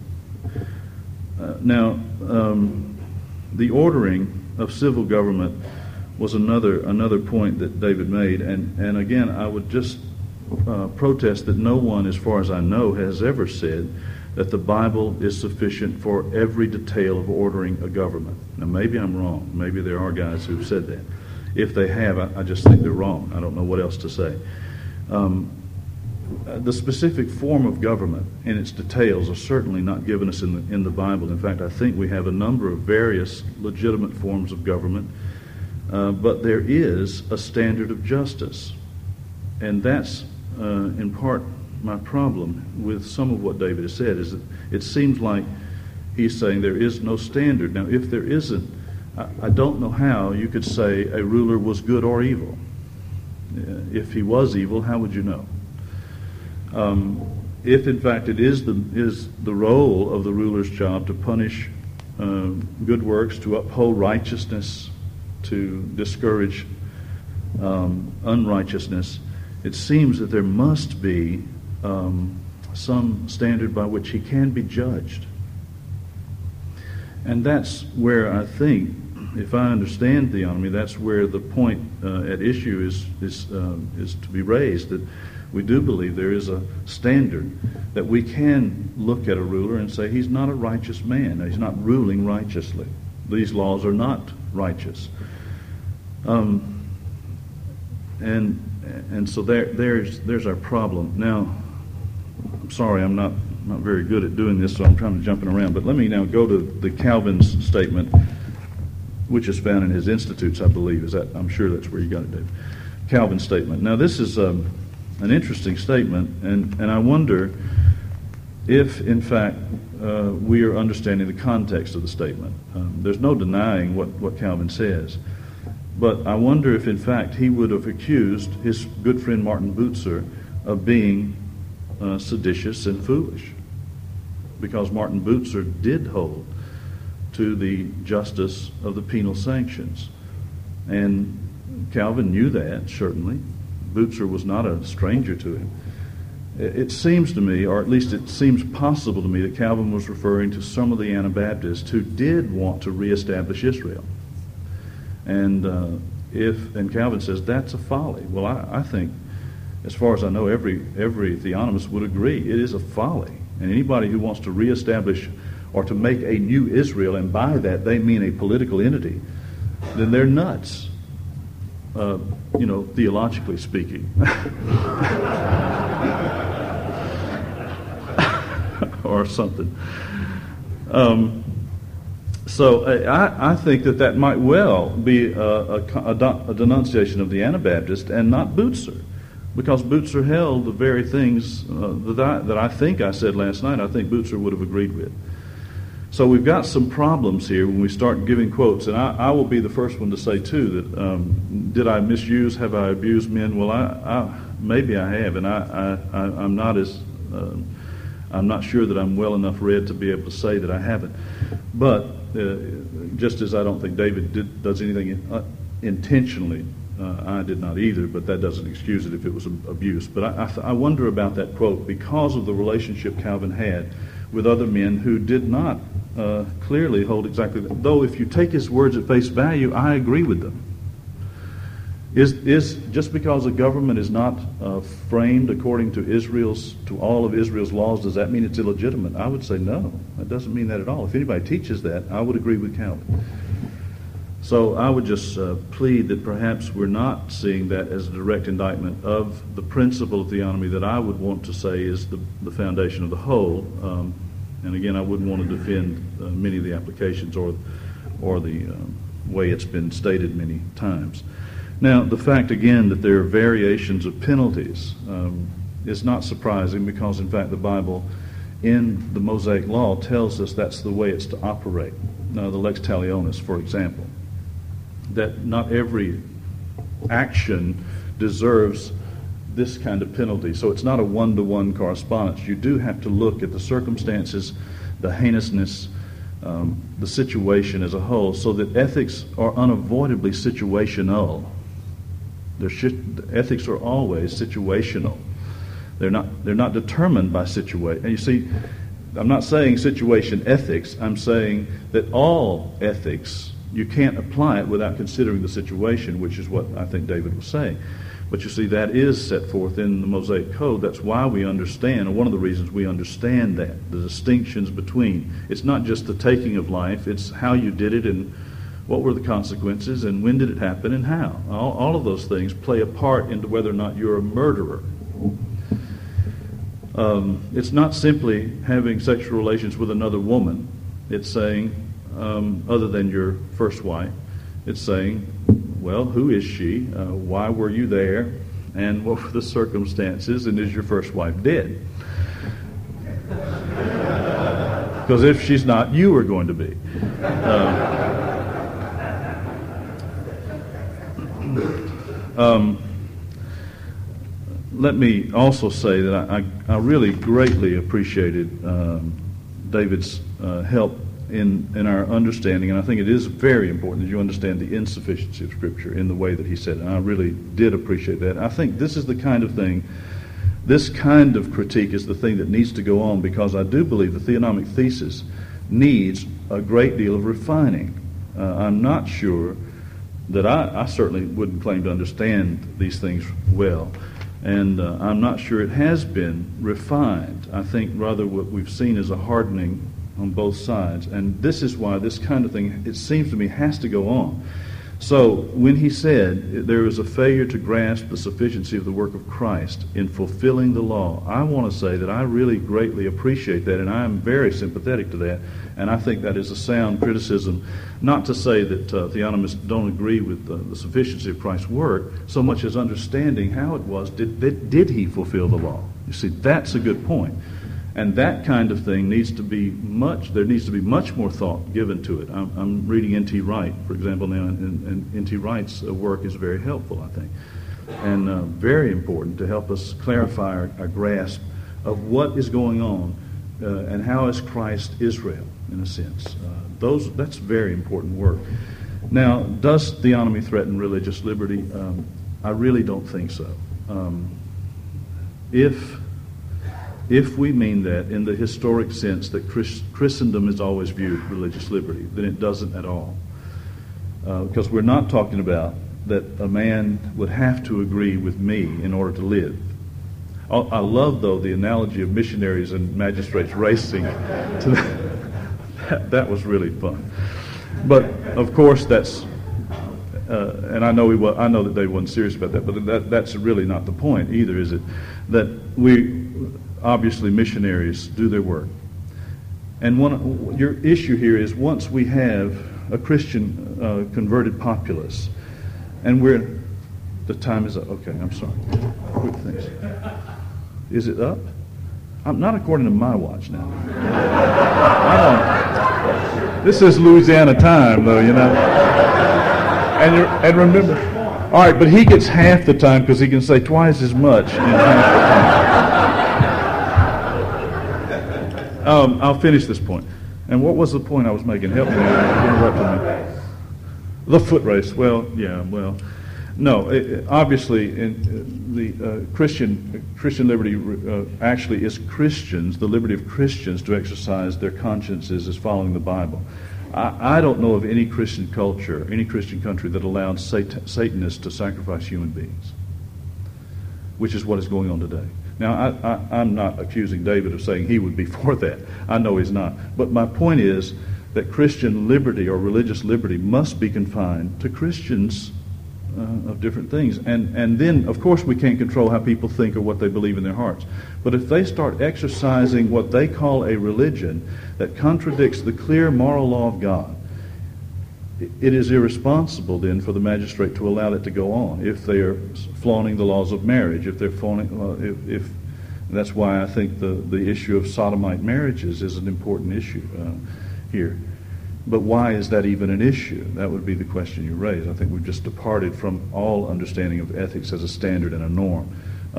The ordering of civil government was another point that David made, and again, I would just protest that no one, as far as I know, has ever said that the Bible is sufficient for every detail of ordering a government. Now, maybe I'm wrong. Maybe there are guys who've said that. If they have, I just think they're wrong. I don't know what else to say. The specific form of government and its details are certainly not given us in the Bible. In fact, I think we have a number of various legitimate forms of government, but there is a standard of justice. And that's, in part, my problem with some of what David has said, is that it seems like he's saying there is no standard. Now, if there isn't, I don't know how you could say a ruler was good or evil. If he was evil, how would you know? If in fact it is the role of the ruler's job to punish good works, to uphold righteousness, to discourage unrighteousness, it seems that there must be some standard by which he can be judged. And that's where I think, if I understand theonomy, that's where the point at issue is to be raised, that we do believe there is a standard that we can look at a ruler and say he's not a righteous man, he's not ruling righteously. These laws are not righteous. And so there's our problem. Now, I'm sorry, I'm not very good at doing this, so I'm trying to jump around. But let me now go to the Calvin's statement, which is found in his Institutes, I believe. I'm sure that's where you got it, David. Calvin's statement. Now, this is an interesting statement, and I wonder if, in fact, we are understanding the context of the statement. There's no denying what Calvin says. But I wonder if, in fact, he would have accused his good friend Martin Bucer of being seditious and foolish, because Martin Bucer did hold to the justice of the penal sanctions. And Calvin knew that, certainly. Bucer was not a stranger to him. It seems to me, or at least it seems possible to me, that Calvin was referring to some of the Anabaptists who did want to reestablish Israel. And Calvin says that's a folly. Well, I think, as far as I know, every theonomist would agree it is a folly. And anybody who wants to reestablish or to make a new Israel, and by that they mean a political entity, then they're nuts, theologically speaking. Or something. So I think that might well be a denunciation of the Anabaptist and not Bucer, because Bucer held the very things that I think I said last night, I think Bucer would have agreed with. So we've got some problems here when we start giving quotes, and I will be the first one to say, too, that did I misuse, have I abused men? Well, maybe I have, and I'm not as I'm not sure that I'm well enough read to be able to say that I haven't. But just as I don't think David does anything intentionally, I did not either, but that doesn't excuse it if it was abuse. But I wonder about that quote because of the relationship Calvin had with other men who did not clearly hold exactly that. Though if you take his words at face value, I agree with them. Is just because a government is not framed according to all of Israel's laws, does that mean it's illegitimate? I would say no. That doesn't mean that at all. If anybody teaches that, I would agree with Calvin. So I would just plead that perhaps we're not seeing that as a direct indictment of the principle of theonomy that I would want to say is the foundation of the whole. And again, I wouldn't want to defend many of the applications or the way it's been stated many times. Now, the fact, again, that there are variations of penalties is not surprising because, in fact, the Bible in the Mosaic Law tells us that's the way it's to operate. Now, the lex talionis, for example, that not every action deserves this kind of penalty. So it's not a one-to-one correspondence. You do have to look at the circumstances, the heinousness, the situation as a whole, so that ethics are unavoidably situational. Ethics are always situational. They're not determined by situation. And you see, I'm not saying situation ethics. I'm saying that all ethics, you can't apply it without considering the situation, which is what I think David was saying. But you see, that is set forth in the Mosaic Code. That's why we understand, or one of the reasons we understand that, the distinctions between. It's not just the taking of life, it's how you did it and what were the consequences and when did it happen and how. All of those things play a part into whether or not you're a murderer. It's not simply having sexual relations with another woman. It's saying, other than your first wife, it's saying, well, who is she? Why were you there? And what were the circumstances? And is your first wife dead? Because if she's not, you are going to be. Let me also say that I really greatly appreciated David's help in our understanding, and I think it is very important that you understand the insufficiency of Scripture in the way that he said it, and I really did appreciate that. I think this is the kind of thing, this kind of critique is the thing that needs to go on, because I do believe the theonomic thesis needs a great deal of refining. I'm not sure that I certainly wouldn't claim to understand these things well, and I'm not sure it has been refined. I think rather what we've seen is a hardening on both sides, and this is why this kind of thing, it seems to me, has to go on. So when he said there is a failure to grasp the sufficiency of the work of Christ in fulfilling the law, I want to say that I really greatly appreciate that, and I am very sympathetic to that, and I think that is a sound criticism. Not to say that theonomists don't agree with the sufficiency of Christ's work, so much as understanding how it was, did he fulfill the law? You see, that's a good point. And that kind of thing needs to be there needs to be much more thought given to it. I'm reading N.T. Wright, for example, now, and N.T. Wright's work is very helpful, I think, and very important to help us clarify our grasp of what is going on and how is Christ Israel, in a sense. That's very important work. Now, does theonomy threaten religious liberty? I really don't think so. If we mean that in the historic sense that Christendom has always viewed religious liberty, then it doesn't at all. Because we're not talking about that a man would have to agree with me in order to live. I love, though, the analogy of missionaries and magistrates racing to that was really fun. But, of course, that's... and I know that they weren't serious about that, but that's really not the point either, is it? That obviously missionaries do their work. And your issue here is once we have a Christian converted populace, and the time is up. Okay, I'm sorry. Quick things. Is it up? I'm not according to my watch now. This is Louisiana time, though, you know. And remember, all right, but he gets half the time because he can say twice as much in half the time. I'll finish this point. And what was the point I was making? Help me. You interrupted me. The foot race. Well, yeah. Well, no. Obviously, the Christian liberty actually is Christians. The liberty of Christians to exercise their consciences is following the Bible. I don't know of any Christian culture, any Christian country that allowed Satanists to sacrifice human beings, which is what is going on today. Now, I'm not accusing David of saying he would be for that. I know he's not. But my point is that Christian liberty or religious liberty must be confined to Christians of different things. And then, of course, we can't control how people think or what they believe in their hearts. But if they start exercising what they call a religion that contradicts the clear moral law of God, it is irresponsible then for the magistrate to allow it to go on if they are flaunting the laws of marriage, if they're flaunting, if that's why I think the issue of sodomite marriages is an important issue here. But why is that even an issue? That would be the question you raise. I think we've just departed from all understanding of ethics as a standard and a norm.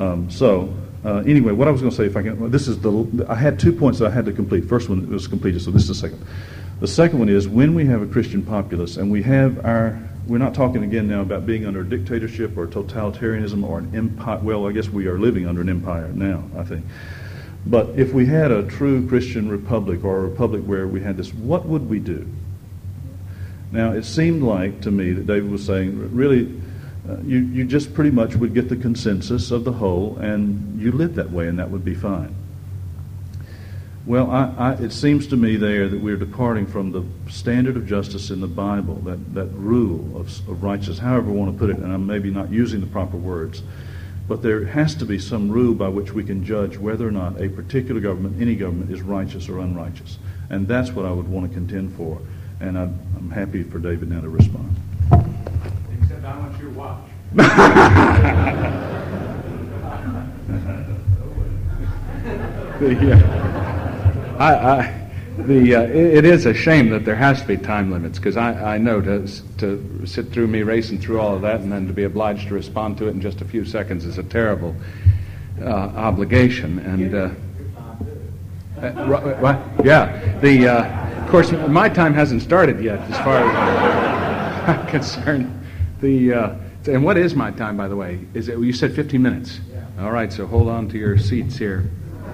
Anyway, what I was going to say, if I can, I had 2 points that I had to complete. First one was completed, so this is the second. The second one is when we have a Christian populace and we're not talking again now about being under a dictatorship or totalitarianism or an empire. Well, I guess we are living under an empire now, I think. But if we had a true Christian republic or a republic where we had this, what would we do? Now, it seemed like to me that David was saying, really, you just pretty much would get the consensus of the whole and you live that way and that would be fine. Well, it seems to me there that we're departing from the standard of justice in the Bible, that rule of righteousness, however we want to put it, and I'm maybe not using the proper words. But there has to be some rule by which we can judge whether or not a particular government, any government, is righteous or unrighteous. And that's what I would want to contend for. And I'm happy for David now to respond. Except I want your watch. It is a shame that there has to be time limits, because I know to sit through me racing through all of that and then to be obliged to respond to it in just a few seconds is a terrible obligation. And of course, my time hasn't started yet, as far as I'm concerned. And what is my time, by the way? Is it? You said 15 minutes. Yeah. All right, so hold on to your seats here.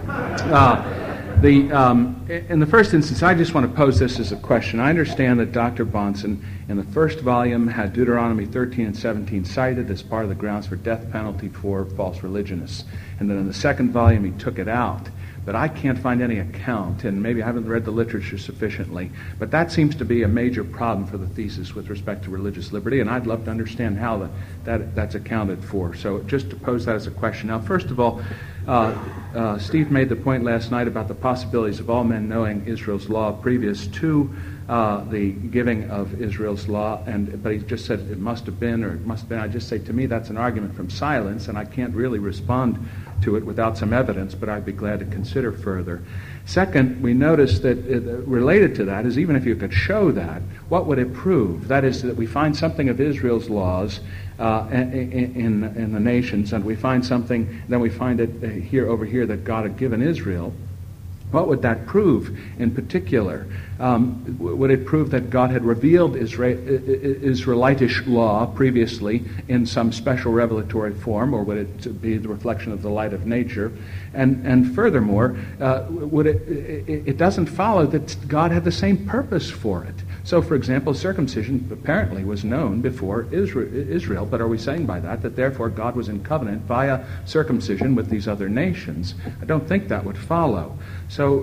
In the first instance, I just want to pose this as a question. I understand that Dr. Bahnsen, in the first volume, had Deuteronomy 13 and 17 cited as part of the grounds for death penalty for false religionists. And then in the second volume, he took it out. But I can't find any account, and maybe I haven't read the literature sufficiently, but that seems to be a major problem for the thesis with respect to religious liberty, and I'd love to understand how that's accounted for. So just to pose that as a question. Now, first of all, Steve made the point last night about the possibilities of all men knowing Israel's law previous to the giving of Israel's law, but he just said it must have been, or it must have been. I just say, to me, that's an argument from silence, and I can't really respond to it without some evidence, but I'd be glad to consider further. Second, we notice that related to that is, even if you could show that, what would it prove? That is, that we find something of Israel's laws in the nations, and we find something, then we find it over here that God had given Israel. What would that prove in particular? Would it prove that God had revealed Israelitish law previously in some special revelatory form, or would it be the reflection of the light of nature? And furthermore, it doesn't follow that God had the same purpose for it. So, for example, circumcision apparently was known before Israel, but are we saying by that therefore God was in covenant via circumcision with these other nations? I don't think that would follow. So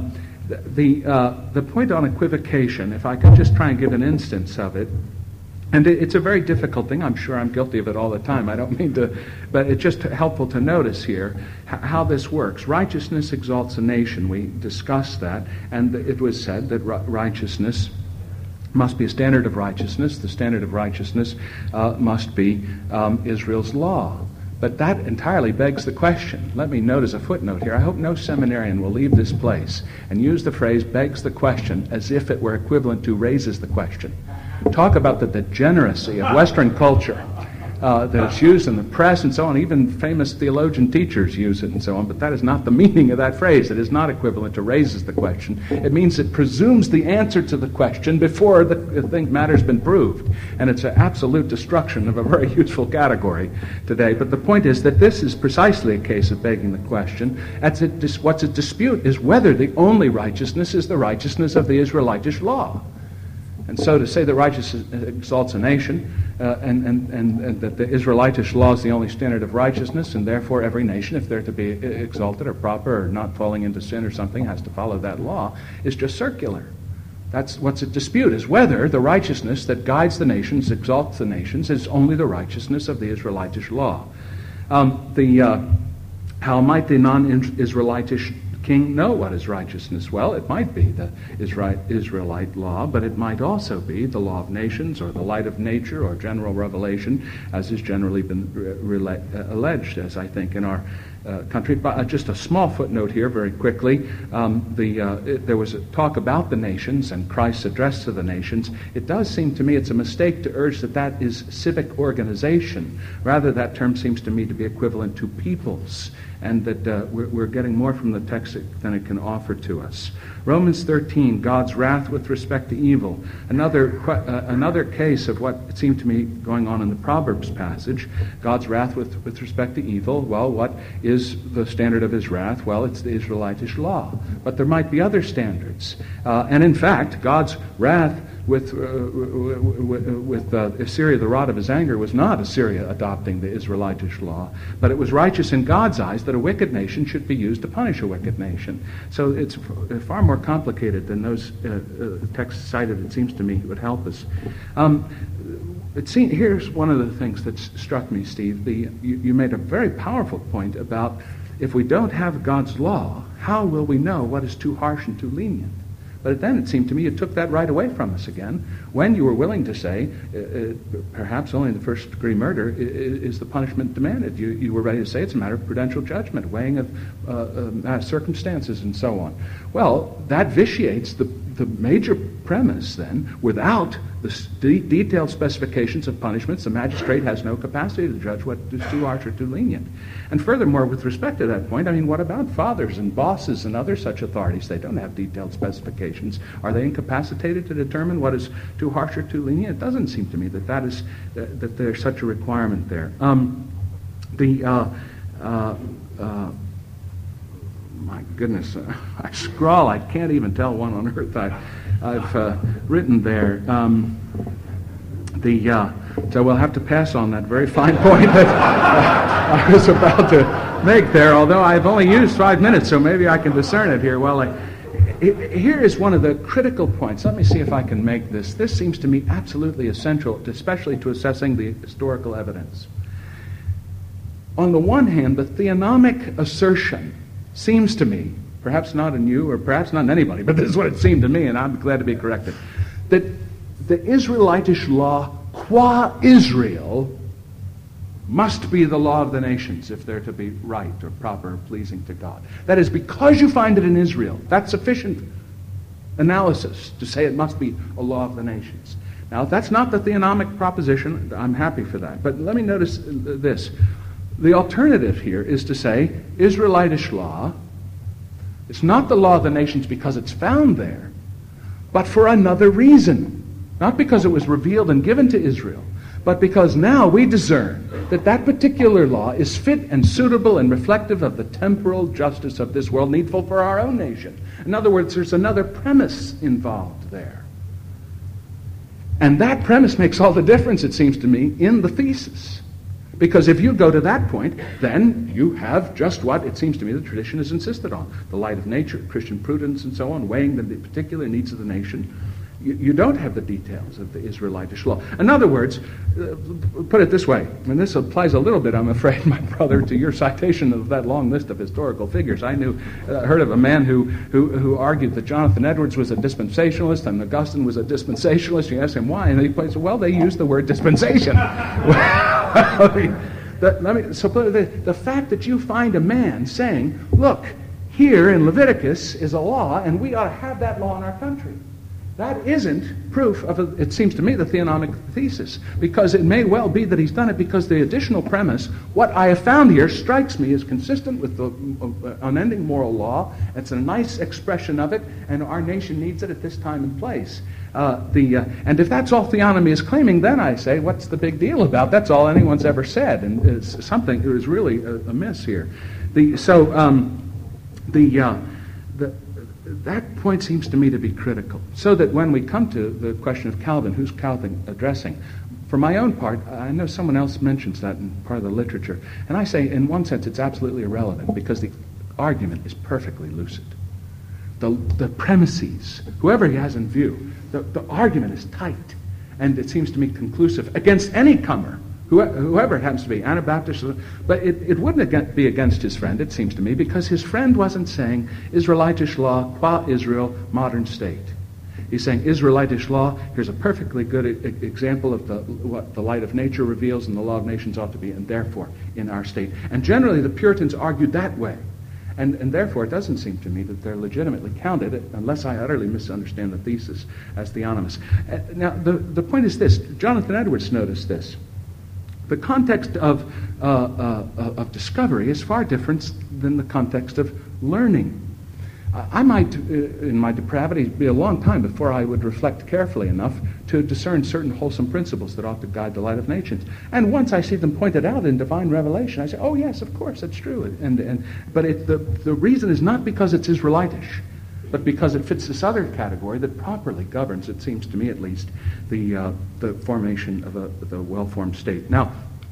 the point on equivocation, if I could just try and give an instance of it, and it's a very difficult thing. I'm sure I'm guilty of it all the time. I don't mean to, but it's just helpful to notice here how this works. Righteousness exalts a nation. We discussed that, and it was said that righteousness must be a standard of righteousness. The standard of righteousness must be Israel's law. But that entirely begs the question. Let me note as a footnote here, I hope no seminarian will leave this place and use the phrase begs the question as if it were equivalent to raises the question. Talk about the degeneracy of Western culture. that it's used in the press and so on. Even famous theologian teachers use it and so on, but that is not the meaning of that phrase. It is not equivalent to raises the question. It means it presumes the answer to the question before the matter's been proved. And it's an absolute destruction of a very useful category today. But the point is that this is precisely a case of begging the question. What's at dispute is whether the only righteousness is the righteousness of the Israelitish law. And so to say that righteousness exalts a nation and that the Israelitish law is the only standard of righteousness, and therefore every nation, if they're to be exalted or proper or not falling into sin or something, has to follow that law, is just circular. That's what's at dispute, is whether the righteousness that guides the nations, exalts the nations, is only the righteousness of the Israelitish law. How might the non-Israelitish king know what is righteousness? Well, it might be the Israelite law, but it might also be the law of nations or the light of nature or general revelation, as has generally been alleged, as I think, in our country. But just a small footnote here, very quickly. There was a talk about the nations and Christ's address to the nations. It does seem to me it's a mistake to urge that is civic organization. Rather, that term seems to me to be equivalent to peoples, and that we're getting more from the text than it can offer to us. Romans 13, God's wrath with respect to evil. Another case of what it seemed to me going on in the Proverbs passage. God's wrath with respect to evil. Well, what is the standard of his wrath? Well, it's the Israelitish law. But there might be other standards. And in fact, God's wrath with Assyria, the rod of his anger, was not Assyria adopting the Israelitish law, but it was righteous in God's eyes that a wicked nation should be used to punish a wicked nation. So it's far more complicated than those texts cited, it seems to me, would help us. Here's one of the things that struck me, Steve. You made a very powerful point about if we don't have God's law, how will we know what is too harsh and too lenient? But then it seemed to me you took that right away from us again when you were willing to say perhaps only the first-degree murder is the punishment demanded. You were ready to say it's a matter of prudential judgment, weighing of circumstances and so on. Well, that vitiates the major premise then. Without the detailed specifications of punishments, the magistrate has no capacity to judge what is too harsh or too lenient. And furthermore, with respect to that point, I mean, what about fathers and bosses and other such authorities? They don't have detailed specifications. Are they incapacitated to determine what is too harsh or too lenient? It doesn't seem to me that there's such a requirement there. My goodness, I scrawl. I can't even tell one on earth I've written there. So we'll have to pass on that very fine point that I was about to make there, although I've only used 5 minutes, so maybe I can discern it here. Well, here is one of the critical points. Let me see if I can make this. This seems to me absolutely essential, especially to assessing the historical evidence. On the one hand, the theonomic assertion seems to me, perhaps not in you or perhaps not in anybody, but this is what it seemed to me, and I'm glad to be corrected, that the Israelitish law qua Israel must be the law of the nations if they're to be right or proper or pleasing to God. That is, because you find it in Israel, that's sufficient analysis to say it must be a law of the nations. Now, if that's not the theonomic proposition, I'm happy for that. But let me notice this. The alternative here is to say Israelitish law, it's not the law of the nations because it's found there, but for another reason. Not because it was revealed and given to Israel, but because now we discern that that particular law is fit and suitable and reflective of the temporal justice of this world, needful for our own nation. In other words, there's another premise involved there. And that premise makes all the difference, it seems to me, in the thesis. Because if you go to that point, then you have just what, it seems to me, the tradition has insisted on. The light of nature, Christian prudence, and so on, weighing the particular needs of the nation. You don't have the details of the Israelitish law. In other words, put it this way, and this applies a little bit, I'm afraid, my brother, to your citation of that long list of historical figures. I heard of a man who argued that Jonathan Edwards was a dispensationalist and Augustine was a dispensationalist. You ask him why, and he said, well, they used the word dispensation. The fact that you find a man saying, look, here in Leviticus is a law, and we ought to have that law in our country. That isn't proof of, it seems to me, the theonomic thesis, because it may well be that he's done it because the additional premise, what I have found here, strikes me as consistent with the unending moral law. It's a nice expression of it, and our nation needs it at this time and place. And if that's all theonomy is claiming, then I say, what's the big deal about? That's all anyone's ever said, and it's something that is really amiss here. That point seems to me to be critical, so that when we come to the question of Calvin, who's Calvin addressing? For my own part, I know someone else mentions that in part of the literature, and I say, in one sense, it's absolutely irrelevant, because the argument is perfectly lucid. The premises, whoever he has in view, the argument is tight, and it seems to me conclusive against any comer, whoever it happens to be, Anabaptist, but it wouldn't be against his friend, it seems to me, because his friend wasn't saying Israelitish law, qua Israel, modern state. He's saying Israelitish law, here's a perfectly good example of what the light of nature reveals and the law of nations ought to be, and therefore in our state. And generally the Puritans argued that way. And therefore it doesn't seem to me that they're legitimately counted, unless I utterly misunderstand the thesis, as theonomous. Now, the point is this. Jonathan Edwards noticed this. The context of discovery is far different than the context of learning. I might, in my depravity, be a long time before I would reflect carefully enough to discern certain wholesome principles that ought to guide the light of nations. And once I see them pointed out in divine revelation, I say, oh yes, of course, that's true. But the reason is not because it's Israelitish, but because it fits this other category that properly governs, it seems to me at least, the formation of the well-formed state. Now,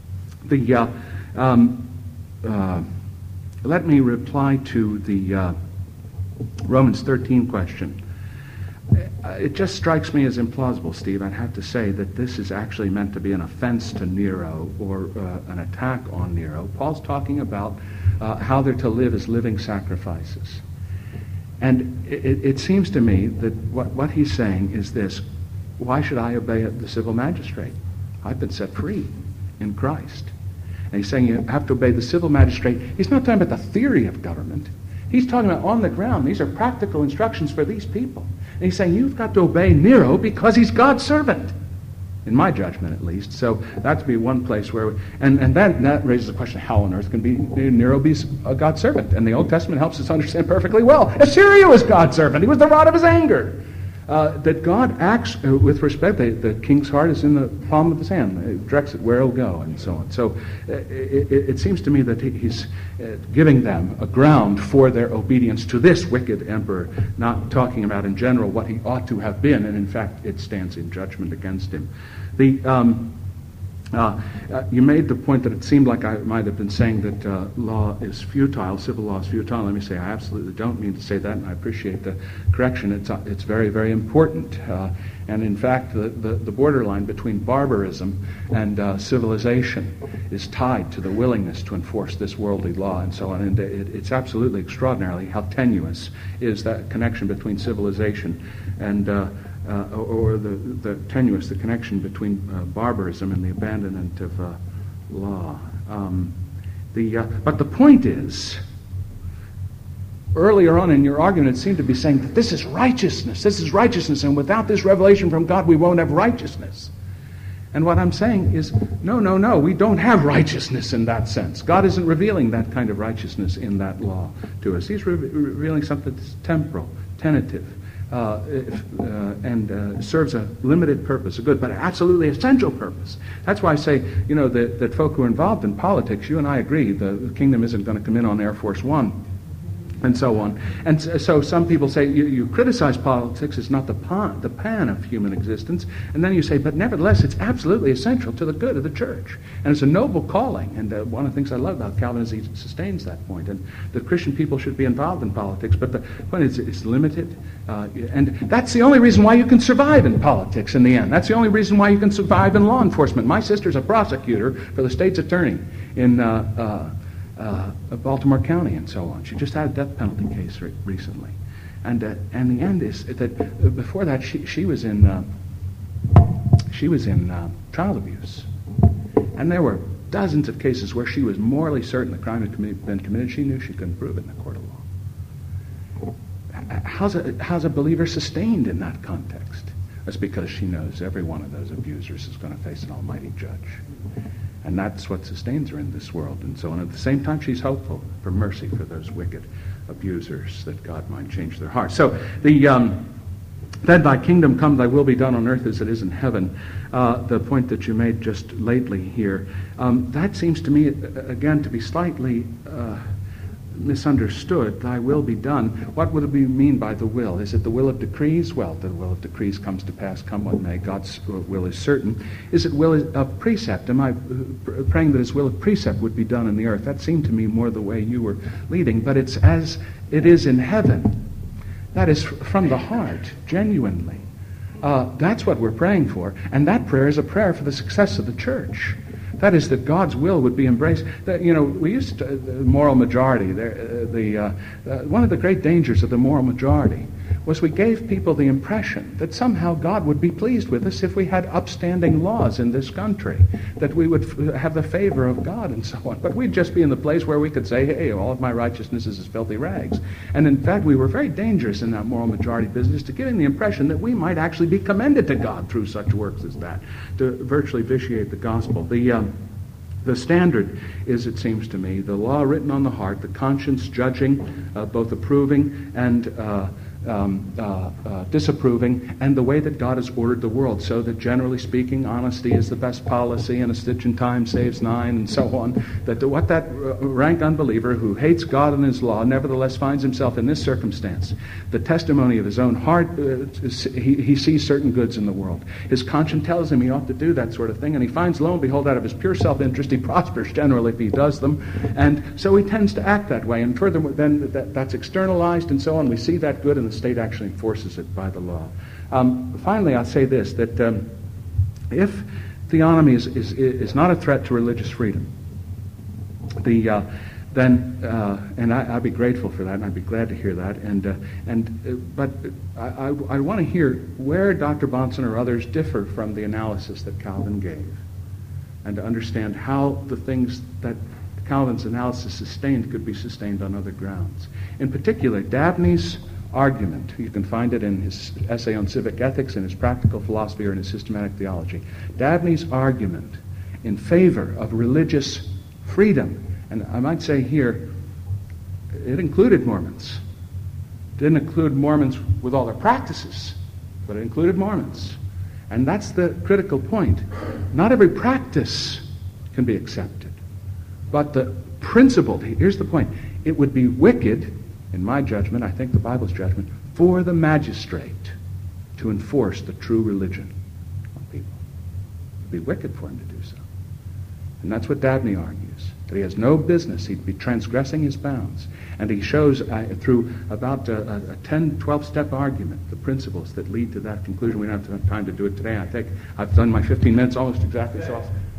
let me reply to the Romans 13 question. It just strikes me as implausible, Steve. I'd have to say that this is actually meant to be an offense to Nero or an attack on Nero. Paul's talking about how they're to live as living sacrifices. And it seems to me that what he's saying is this: why should I obey the civil magistrate? I've been set free in Christ. And he's saying you have to obey the civil magistrate. He's not talking about the theory of government. He's talking about on the ground. These are practical instructions for these people. And he's saying you've got to obey Nero because he's God's servant, in my judgment at least. So that'd be one place where, and that raises the question, how on earth can Nero be a God's servant? And the Old Testament helps us understand perfectly well. Assyria was God's servant. He was the rod of his anger. That God acts with respect. The king's heart is in the palm of his hand. It directs it where it'll go, and so on. So it seems to me that he's giving them a ground for their obedience to this wicked emperor, not talking about in general what he ought to have been, and in fact it stands in judgment against him. You made the point that it seemed like I might have been saying that law is futile, civil law is futile. Let me say I absolutely don't mean to say that, and I appreciate the correction. It's very, very important. And in fact, the borderline between barbarism and civilization is tied to the willingness to enforce this worldly law and so on. And it's absolutely extraordinarily how tenuous is that connection between civilization and or the connection between barbarism and the abandonment of law. But the point is, earlier on in your argument, it seemed to be saying that this is righteousness, and without this revelation from God, we won't have righteousness. And what I'm saying is, no, we don't have righteousness in that sense. God isn't revealing that kind of righteousness in that law to us. He's revealing something that's temporal, tentative, and serves a limited purpose, a good but absolutely essential purpose. That's why I say, that folk who are involved in politics, you and I agree, the kingdom isn't going to come in on Air Force One, and so on. And so some people say you criticize politics as not the pan of human existence, and then you say, but nevertheless, it's absolutely essential to the good of the church. And it's a noble calling, and one of the things I love about Calvin is he sustains that point, and the Christian people should be involved in politics, but the point is it's limited, and that's the only reason why you can survive in politics in the end. That's the only reason why you can survive in law enforcement. My sister's a prosecutor for the state's attorney in Baltimore County and so on. She just had a death penalty case recently, and the end is that before that she was in child abuse, and there were dozens of cases where she was morally certain the crime had been committed. She knew she couldn't prove it in a court of law. how's a believer sustained in that context? That's because she knows every one of those abusers is going to face an almighty judge. And that's what sustains her in this world and so on. At the same time, she's hopeful for mercy for those wicked abusers, that God might change their hearts. So then thy kingdom come, thy will be done on earth as it is in heaven. The point that you made just lately here, that seems to me, again, to be slightly misunderstood. Thy will be done. What would we mean by the will? Is it the will of decrees? Well, the will of decrees comes to pass, come what may. God's will is certain. Is it will of precept? Am I praying that his will of precept would be done in the earth? That seemed to me more the way you were leading, but it's as it is in heaven. That is from the heart, genuinely. That's what we're praying for, and that prayer is a prayer for the success of the church. That is, that God's will would be embraced. That, we used to, the moral majority. One of the great dangers of the moral majority was we gave people the impression that somehow God would be pleased with us if we had upstanding laws in this country, that we would have the favor of God and so on. But we'd just be in the place where we could say, hey, all of my righteousness is as filthy rags. And in fact, we were very dangerous in that moral majority business to giving the impression that we might actually be commended to God through such works as that, to virtually vitiate the gospel. The standard is, it seems to me, the law written on the heart, the conscience judging, both approving and disapproving, and the way that God has ordered the world, so that generally speaking, honesty is the best policy, and a stitch in time saves 9, and so on. That what that rank unbeliever who hates God and his law nevertheless finds himself in this circumstance, the testimony of his own heart, he sees certain goods in the world. His conscience tells him he ought to do that sort of thing, and he finds, lo and behold, out of his pure self-interest, he prospers generally if he does them, and so he tends to act that way. And furthermore, then that's externalized and so on. We see that good, and the state actually enforces it by the law. Finally, I'll say this, that if theonomy is not a threat to religious freedom, and I'd be grateful for that, and I'd be glad to hear that. But I want to hear where Dr. Bahnsen or others differ from the analysis that Calvin gave, and to understand how the things that Calvin's analysis sustained could be sustained on other grounds. In particular, Dabney's argument, you can find it in his essay on civic ethics, in his practical philosophy, or in his systematic theology. Dabney's argument in favor of religious freedom, and I might say here, it included Mormons. It didn't include Mormons with all their practices, but it included Mormons. And that's the critical point. Not every practice can be accepted, but the principle, here's the point, it would be wicked, in my judgment, I think the Bible's judgment, for the magistrate to enforce the true religion on people. It would be wicked for him to do so. And that's what Dabney argues, that he has no business. He'd be transgressing his bounds. And he shows through about a 10, 12-step argument the principles that lead to that conclusion. We don't have time to do it today. I think I've done my 15 minutes almost exactly, so